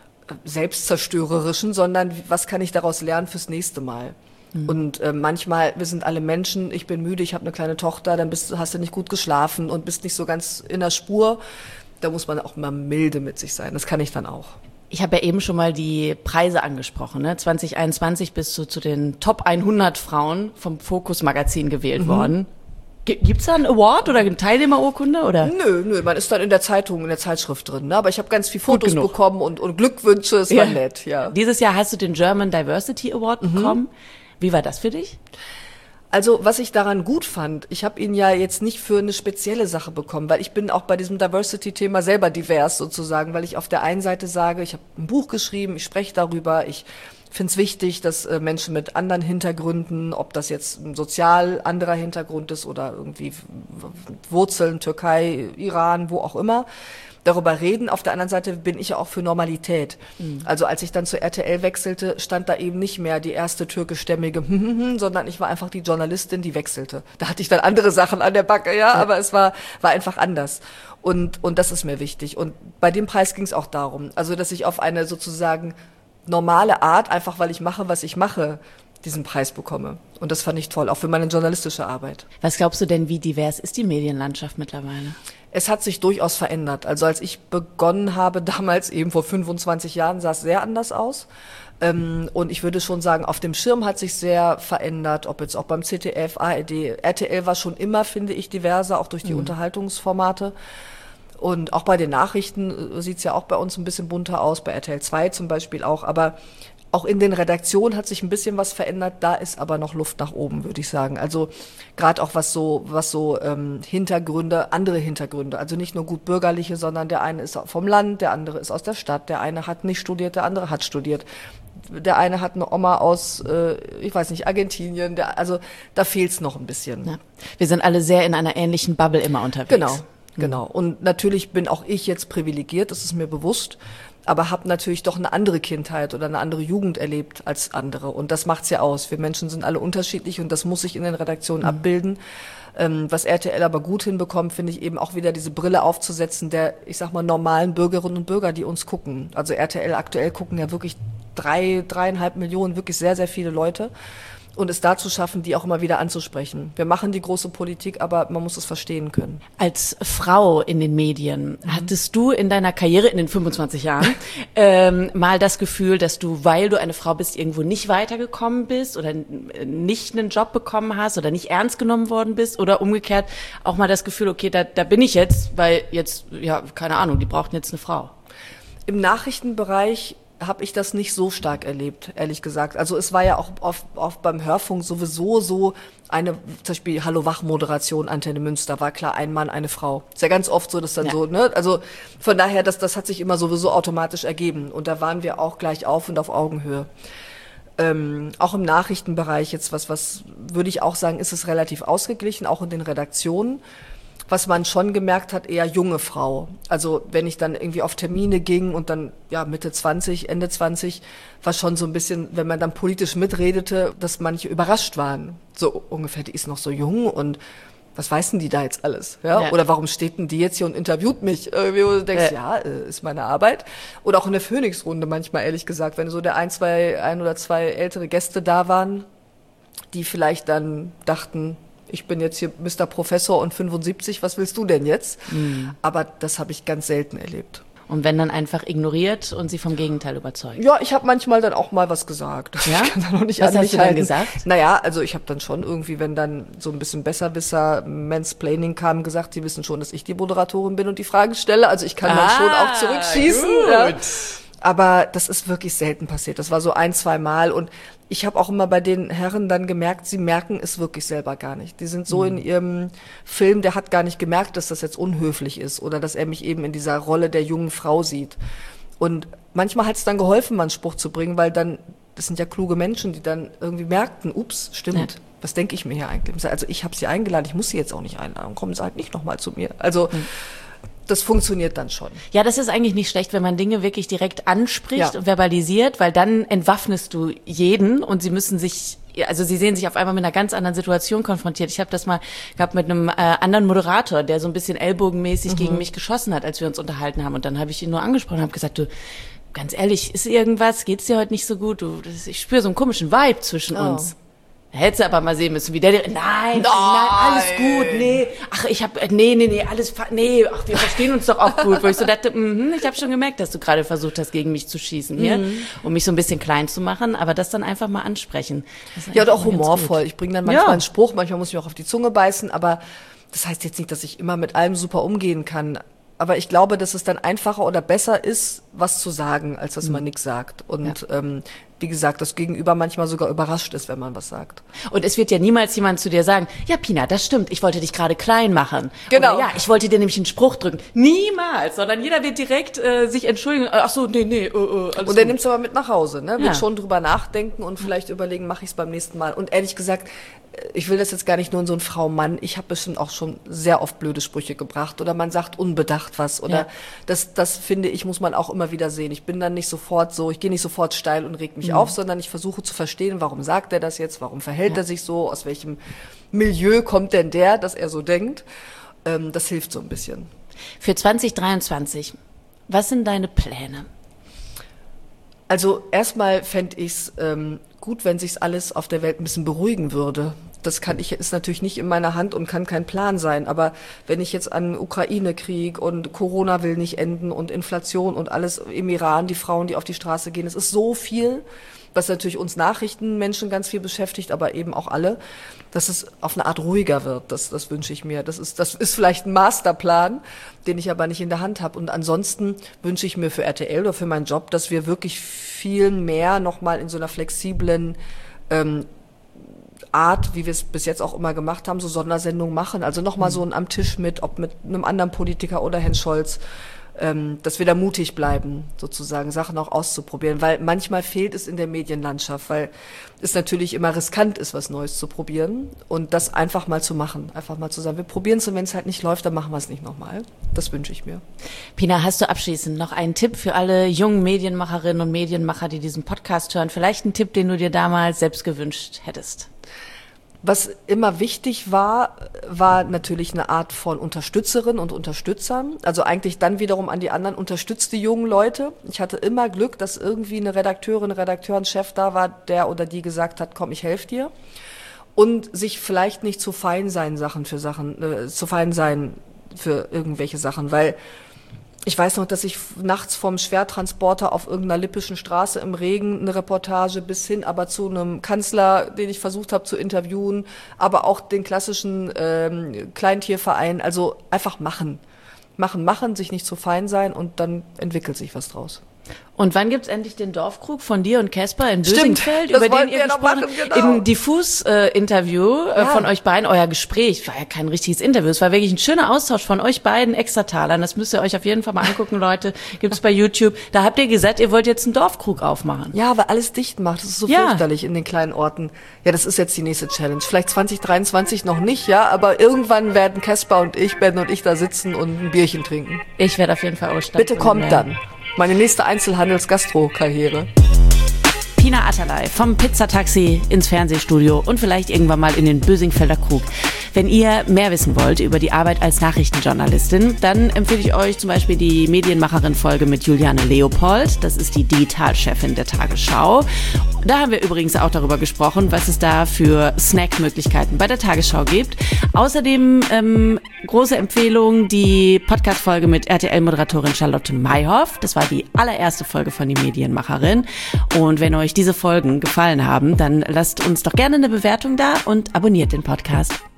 selbstzerstörerischen, sondern was kann ich daraus lernen fürs nächste Mal? Und manchmal, wir sind alle Menschen, ich bin müde, ich habe eine kleine Tochter, dann hast du nicht gut geschlafen und bist nicht so ganz in der Spur. Da muss man auch mal milde mit sich sein, das kann ich dann auch. Ich habe ja eben schon mal die Preise angesprochen. Ne? 2021 bist du zu den Top 100 Frauen vom Focus Magazin gewählt worden. Gibt's da einen Award oder eine Teilnehmerurkunde? Oder? Nö, man ist dann in der Zeitung, in der Zeitschrift drin. Ne? Aber ich habe ganz viel Fotos bekommen und Glückwünsche, es war nett. Ja. Dieses Jahr hast du den German Diversity Award bekommen. Wie war das für dich? Also was ich daran gut fand, ich habe ihn ja jetzt nicht für eine spezielle Sache bekommen, weil ich bin auch bei diesem Diversity-Thema selber divers sozusagen, weil ich auf der einen Seite sage, ich habe ein Buch geschrieben, ich spreche darüber, ich finde es wichtig, dass Menschen mit anderen Hintergründen, ob das jetzt ein sozial anderer Hintergrund ist oder irgendwie Wurzeln, Türkei, Iran, wo auch immer, darüber reden. Auf der anderen Seite bin ich ja auch für Normalität. Also als ich dann zur RTL wechselte, stand da eben nicht mehr die erste türkischstämmige, sondern ich war einfach die Journalistin, die wechselte. Da hatte ich dann andere Sachen an der Backe, ja. Aber es war einfach anders. Und das ist mir wichtig. Und bei dem Preis ging es auch darum, also dass ich auf eine sozusagen normale Art, einfach weil ich mache, was ich mache, diesen Preis bekomme. Und das fand ich toll, auch für meine journalistische Arbeit. Was glaubst du denn, wie divers ist die Medienlandschaft mittlerweile? Es hat sich durchaus verändert. Also als ich begonnen habe, damals eben vor 25 Jahren, sah es sehr anders aus. Und ich würde schon sagen, auf dem Schirm hat sich sehr verändert, ob jetzt auch beim ZDF, ARD, RTL war schon immer, finde ich, diverser, auch durch die Unterhaltungsformate. Und auch bei den Nachrichten sieht's ja auch bei uns ein bisschen bunter aus, bei RTL 2 zum Beispiel auch. Aber auch in den Redaktionen hat sich ein bisschen was verändert, da ist aber noch Luft nach oben, würde ich sagen. Also gerade auch was so Hintergründe, andere Hintergründe, also nicht nur gut bürgerliche, sondern der eine ist vom Land, der andere ist aus der Stadt, der eine hat nicht studiert, der andere hat studiert. Der eine hat eine Oma aus, ich weiß nicht, Argentinien, also da fehlt's noch ein bisschen. Ja. Wir sind alle sehr in einer ähnlichen Bubble immer unterwegs. Genau. Und natürlich bin auch ich jetzt privilegiert, das ist mir bewusst, aber habe natürlich doch eine andere Kindheit oder eine andere Jugend erlebt als andere. Und das macht's ja aus. Wir Menschen sind alle unterschiedlich und das muss sich in den Redaktionen abbilden. Was RTL aber gut hinbekommt, finde ich eben auch wieder diese Brille aufzusetzen der, ich sag mal, normalen Bürgerinnen und Bürger, die uns gucken. Also RTL aktuell gucken ja wirklich 3,5 Millionen, wirklich sehr, sehr viele Leute. und es da zu schaffen, die auch immer wieder anzusprechen. Wir machen die große Politik, aber man muss es verstehen können. Als Frau in den Medien, hattest du in deiner Karriere in den 25 Jahren mal das Gefühl, dass du, weil du eine Frau bist, irgendwo nicht weitergekommen bist oder nicht einen Job bekommen hast oder nicht ernst genommen worden bist oder umgekehrt auch mal das Gefühl, okay, da bin ich jetzt, weil jetzt, ja, keine Ahnung, die brauchten jetzt eine Frau? Im Nachrichtenbereich habe ich das nicht so stark erlebt, ehrlich gesagt. Also es war ja auch oft beim Hörfunk sowieso so eine, zum Beispiel Hallo-Wach-Moderation, Antenne Münster, war klar, ein Mann, eine Frau. Ist ja ganz oft so, dass dann so, ne, also von daher, das hat sich immer sowieso automatisch ergeben. Und da waren wir auch gleich auf und auf Augenhöhe. Auch im Nachrichtenbereich jetzt, was würde ich auch sagen, ist es relativ ausgeglichen, auch in den Redaktionen. Was man schon gemerkt hat, eher junge Frau. Also wenn ich dann irgendwie auf Termine ging und dann ja Mitte 20, Ende 20, war schon so ein bisschen, wenn man dann politisch mitredete, dass manche überrascht waren. So ungefähr, die ist noch so jung und was weiß denn die da jetzt alles? Ja? Oder warum steht denn die jetzt hier und interviewt mich? Irgendwie, wo du denkst, ist meine Arbeit. Oder auch in der Phoenix-Runde manchmal, ehrlich gesagt, wenn so ein oder zwei ältere Gäste da waren, die vielleicht dann dachten, ich bin jetzt hier Mr. Professor und 75, was willst du denn jetzt? Aber das habe ich ganz selten erlebt. Und wenn dann einfach ignoriert und sie vom Gegenteil überzeugt? Ja, ich habe manchmal dann auch mal was gesagt. Ja? Ich kann da noch nicht was an hast mich du halten. denn gesagt? Naja, also ich habe dann schon irgendwie, wenn dann so ein bisschen Besserwisser, Mansplaining kam, gesagt, die wissen schon, dass ich die Moderatorin bin und die Fragen stelle. Also ich kann dann schon auch zurückschießen. Ja. Aber das ist wirklich selten passiert. Das war so 1-2 Mal. Und ich habe auch immer bei den Herren dann gemerkt, sie merken es wirklich selber gar nicht. Die sind so in ihrem Film, der hat gar nicht gemerkt, dass das jetzt unhöflich ist oder dass er mich eben in dieser Rolle der jungen Frau sieht. Und manchmal hat es dann geholfen, mal einen Spruch zu bringen, weil dann, das sind ja kluge Menschen, die dann irgendwie merkten, ups, stimmt, ja. Was denke ich mir hier eigentlich? Also ich habe sie eingeladen, ich muss sie jetzt auch nicht einladen, kommen sie halt nicht nochmal zu mir. Also das funktioniert dann schon. Ja, das ist eigentlich nicht schlecht, wenn man Dinge wirklich direkt anspricht und verbalisiert, weil dann entwaffnest du jeden und sie müssen sich, also sie sehen sich auf einmal mit einer ganz anderen Situation konfrontiert. Ich habe das mal gehabt mit einem anderen Moderator, der so ein bisschen ellbogenmäßig gegen mich geschossen hat, als wir uns unterhalten haben. Und dann habe ich ihn nur angesprochen und habe gesagt, du, ganz ehrlich, ist irgendwas, geht's dir heute nicht so gut? Ich spüre so einen komischen Vibe zwischen uns. Hättest du aber mal sehen müssen, wie der nein, alles gut, nee, ach, wir verstehen uns doch auch gut, wo ich so dachte, ich habe schon gemerkt, dass du gerade versucht hast, gegen mich zu schießen hier, um mich so ein bisschen klein zu machen, aber das dann einfach mal ansprechen. Ja, und auch humorvoll. Ich bringe dann manchmal einen Spruch, manchmal muss ich mir auch auf die Zunge beißen, aber das heißt jetzt nicht, dass ich immer mit allem super umgehen kann. Aber ich glaube, dass es dann einfacher oder besser ist, was zu sagen, als dass man nichts sagt. Und wie gesagt, das Gegenüber manchmal sogar überrascht ist, wenn man was sagt. Und es wird ja niemals jemand zu dir sagen, ja Pina, das stimmt, ich wollte dich gerade klein machen. Genau. Oder, ja, ich wollte dir nämlich einen Spruch drücken. Niemals, sondern jeder wird direkt sich entschuldigen. Ach so, nee, alles und der nimmt es aber mit nach Hause, ne? Wird schon drüber nachdenken und vielleicht überlegen, mache ich es beim nächsten Mal. Und ehrlich gesagt, ich will das jetzt gar nicht nur in so ein Frau-Mann. Ich habe bestimmt auch schon sehr oft blöde Sprüche gebracht oder man sagt unbedacht was oder das finde ich, muss man auch immer wieder sehen. Ich bin dann nicht sofort so, ich gehe nicht sofort steil und reg mich auf, sondern ich versuche zu verstehen, warum sagt er das jetzt, warum verhält er sich so, aus welchem Milieu kommt denn der, dass er so denkt. Das hilft so ein bisschen. Für 2023, was sind deine Pläne? Also erstmal fände ich es gut, wenn sich's alles auf der Welt ein bisschen beruhigen würde. Das ist natürlich nicht in meiner Hand und kann kein Plan sein. Aber wenn ich jetzt an Ukraine-Krieg und Corona will nicht enden und Inflation und alles im Iran, die Frauen, die auf die Straße gehen, es ist so viel, was natürlich uns Nachrichtenmenschen ganz viel beschäftigt, aber eben auch alle, dass es auf eine Art ruhiger wird. Das wünsche ich mir. Das ist vielleicht ein Masterplan, den ich aber nicht in der Hand habe. Und ansonsten wünsche ich mir für RTL oder für meinen Job, dass wir wirklich viel mehr nochmal in so einer flexiblen Art, wie wir es bis jetzt auch immer gemacht haben, so Sondersendungen machen. Also nochmal so ein am Tisch ob mit einem anderen Politiker oder Herrn Scholz, dass wir da mutig bleiben, sozusagen Sachen auch auszuprobieren. Weil manchmal fehlt es in der Medienlandschaft, weil es natürlich immer riskant ist, was Neues zu probieren und das einfach mal zu machen. Einfach mal zu sagen, wir probieren es und wenn es halt nicht läuft, dann machen wir es nicht nochmal. Das wünsche ich mir. Pina, hast du abschließend noch einen Tipp für alle jungen Medienmacherinnen und Medienmacher, die diesen Podcast hören? Vielleicht einen Tipp, den du dir damals selbst gewünscht hättest? Was immer wichtig war natürlich eine Art von Unterstützerin und Unterstützern. Also eigentlich dann wiederum an die anderen, unterstützt die jungen Leute. Ich hatte immer Glück, dass irgendwie eine Redakteurin, Redakteur, ein Chef da war, der oder die gesagt hat, komm, ich helfe dir. Und sich vielleicht nicht zu fein sein für irgendwelche Sachen, weil ich weiß noch, dass ich nachts vom Schwertransporter auf irgendeiner lippischen Straße im Regen eine Reportage bis hin aber zu einem Kanzler, den ich versucht habe zu interviewen, aber auch den klassischen Kleintierverein, also einfach machen, sich nicht zu fein sein und dann entwickelt sich was draus. Und wann gibt's endlich den Dorfkrug von dir und Casper in Bösingfeld, über den ihr gesprochen habt? Genau. Im Diffus-Interview von euch beiden, euer Gespräch, war ja kein richtiges Interview, es war wirklich ein schöner Austausch von euch beiden Extratalern. Das müsst ihr euch auf jeden Fall mal angucken, Leute. Gibt's bei YouTube. Da habt ihr gesagt, ihr wollt jetzt einen Dorfkrug aufmachen. Ja, weil alles dicht macht. Das ist so fürchterlich in den kleinen Orten. Ja, das ist jetzt die nächste Challenge. Vielleicht 2023 noch nicht, ja, aber irgendwann werden Casper und ich, Ben und ich da sitzen und ein Bierchen trinken. Ich werde auf jeden Fall Ostern. Bitte kommt dann. Meine nächste Einzelhandels-Gastro-Karriere. Pina Atalay vom Pizzataxi ins Fernsehstudio und vielleicht irgendwann mal in den Bösingfelder Krug. Wenn ihr mehr wissen wollt über die Arbeit als Nachrichtenjournalistin, dann empfehle ich euch zum Beispiel die Medienmacherin-Folge mit Juliane Leopold. Das ist die Digitalchefin der Tagesschau. Da haben wir übrigens auch darüber gesprochen, was es da für Snackmöglichkeiten bei der Tagesschau gibt. Außerdem große Empfehlung, die Podcast-Folge mit RTL-Moderatorin Charlotte Mayhoff. Das war die allererste Folge von Die Medienmacherin. Und wenn euch diese Folgen gefallen haben, dann lasst uns doch gerne eine Bewertung da und abonniert den Podcast.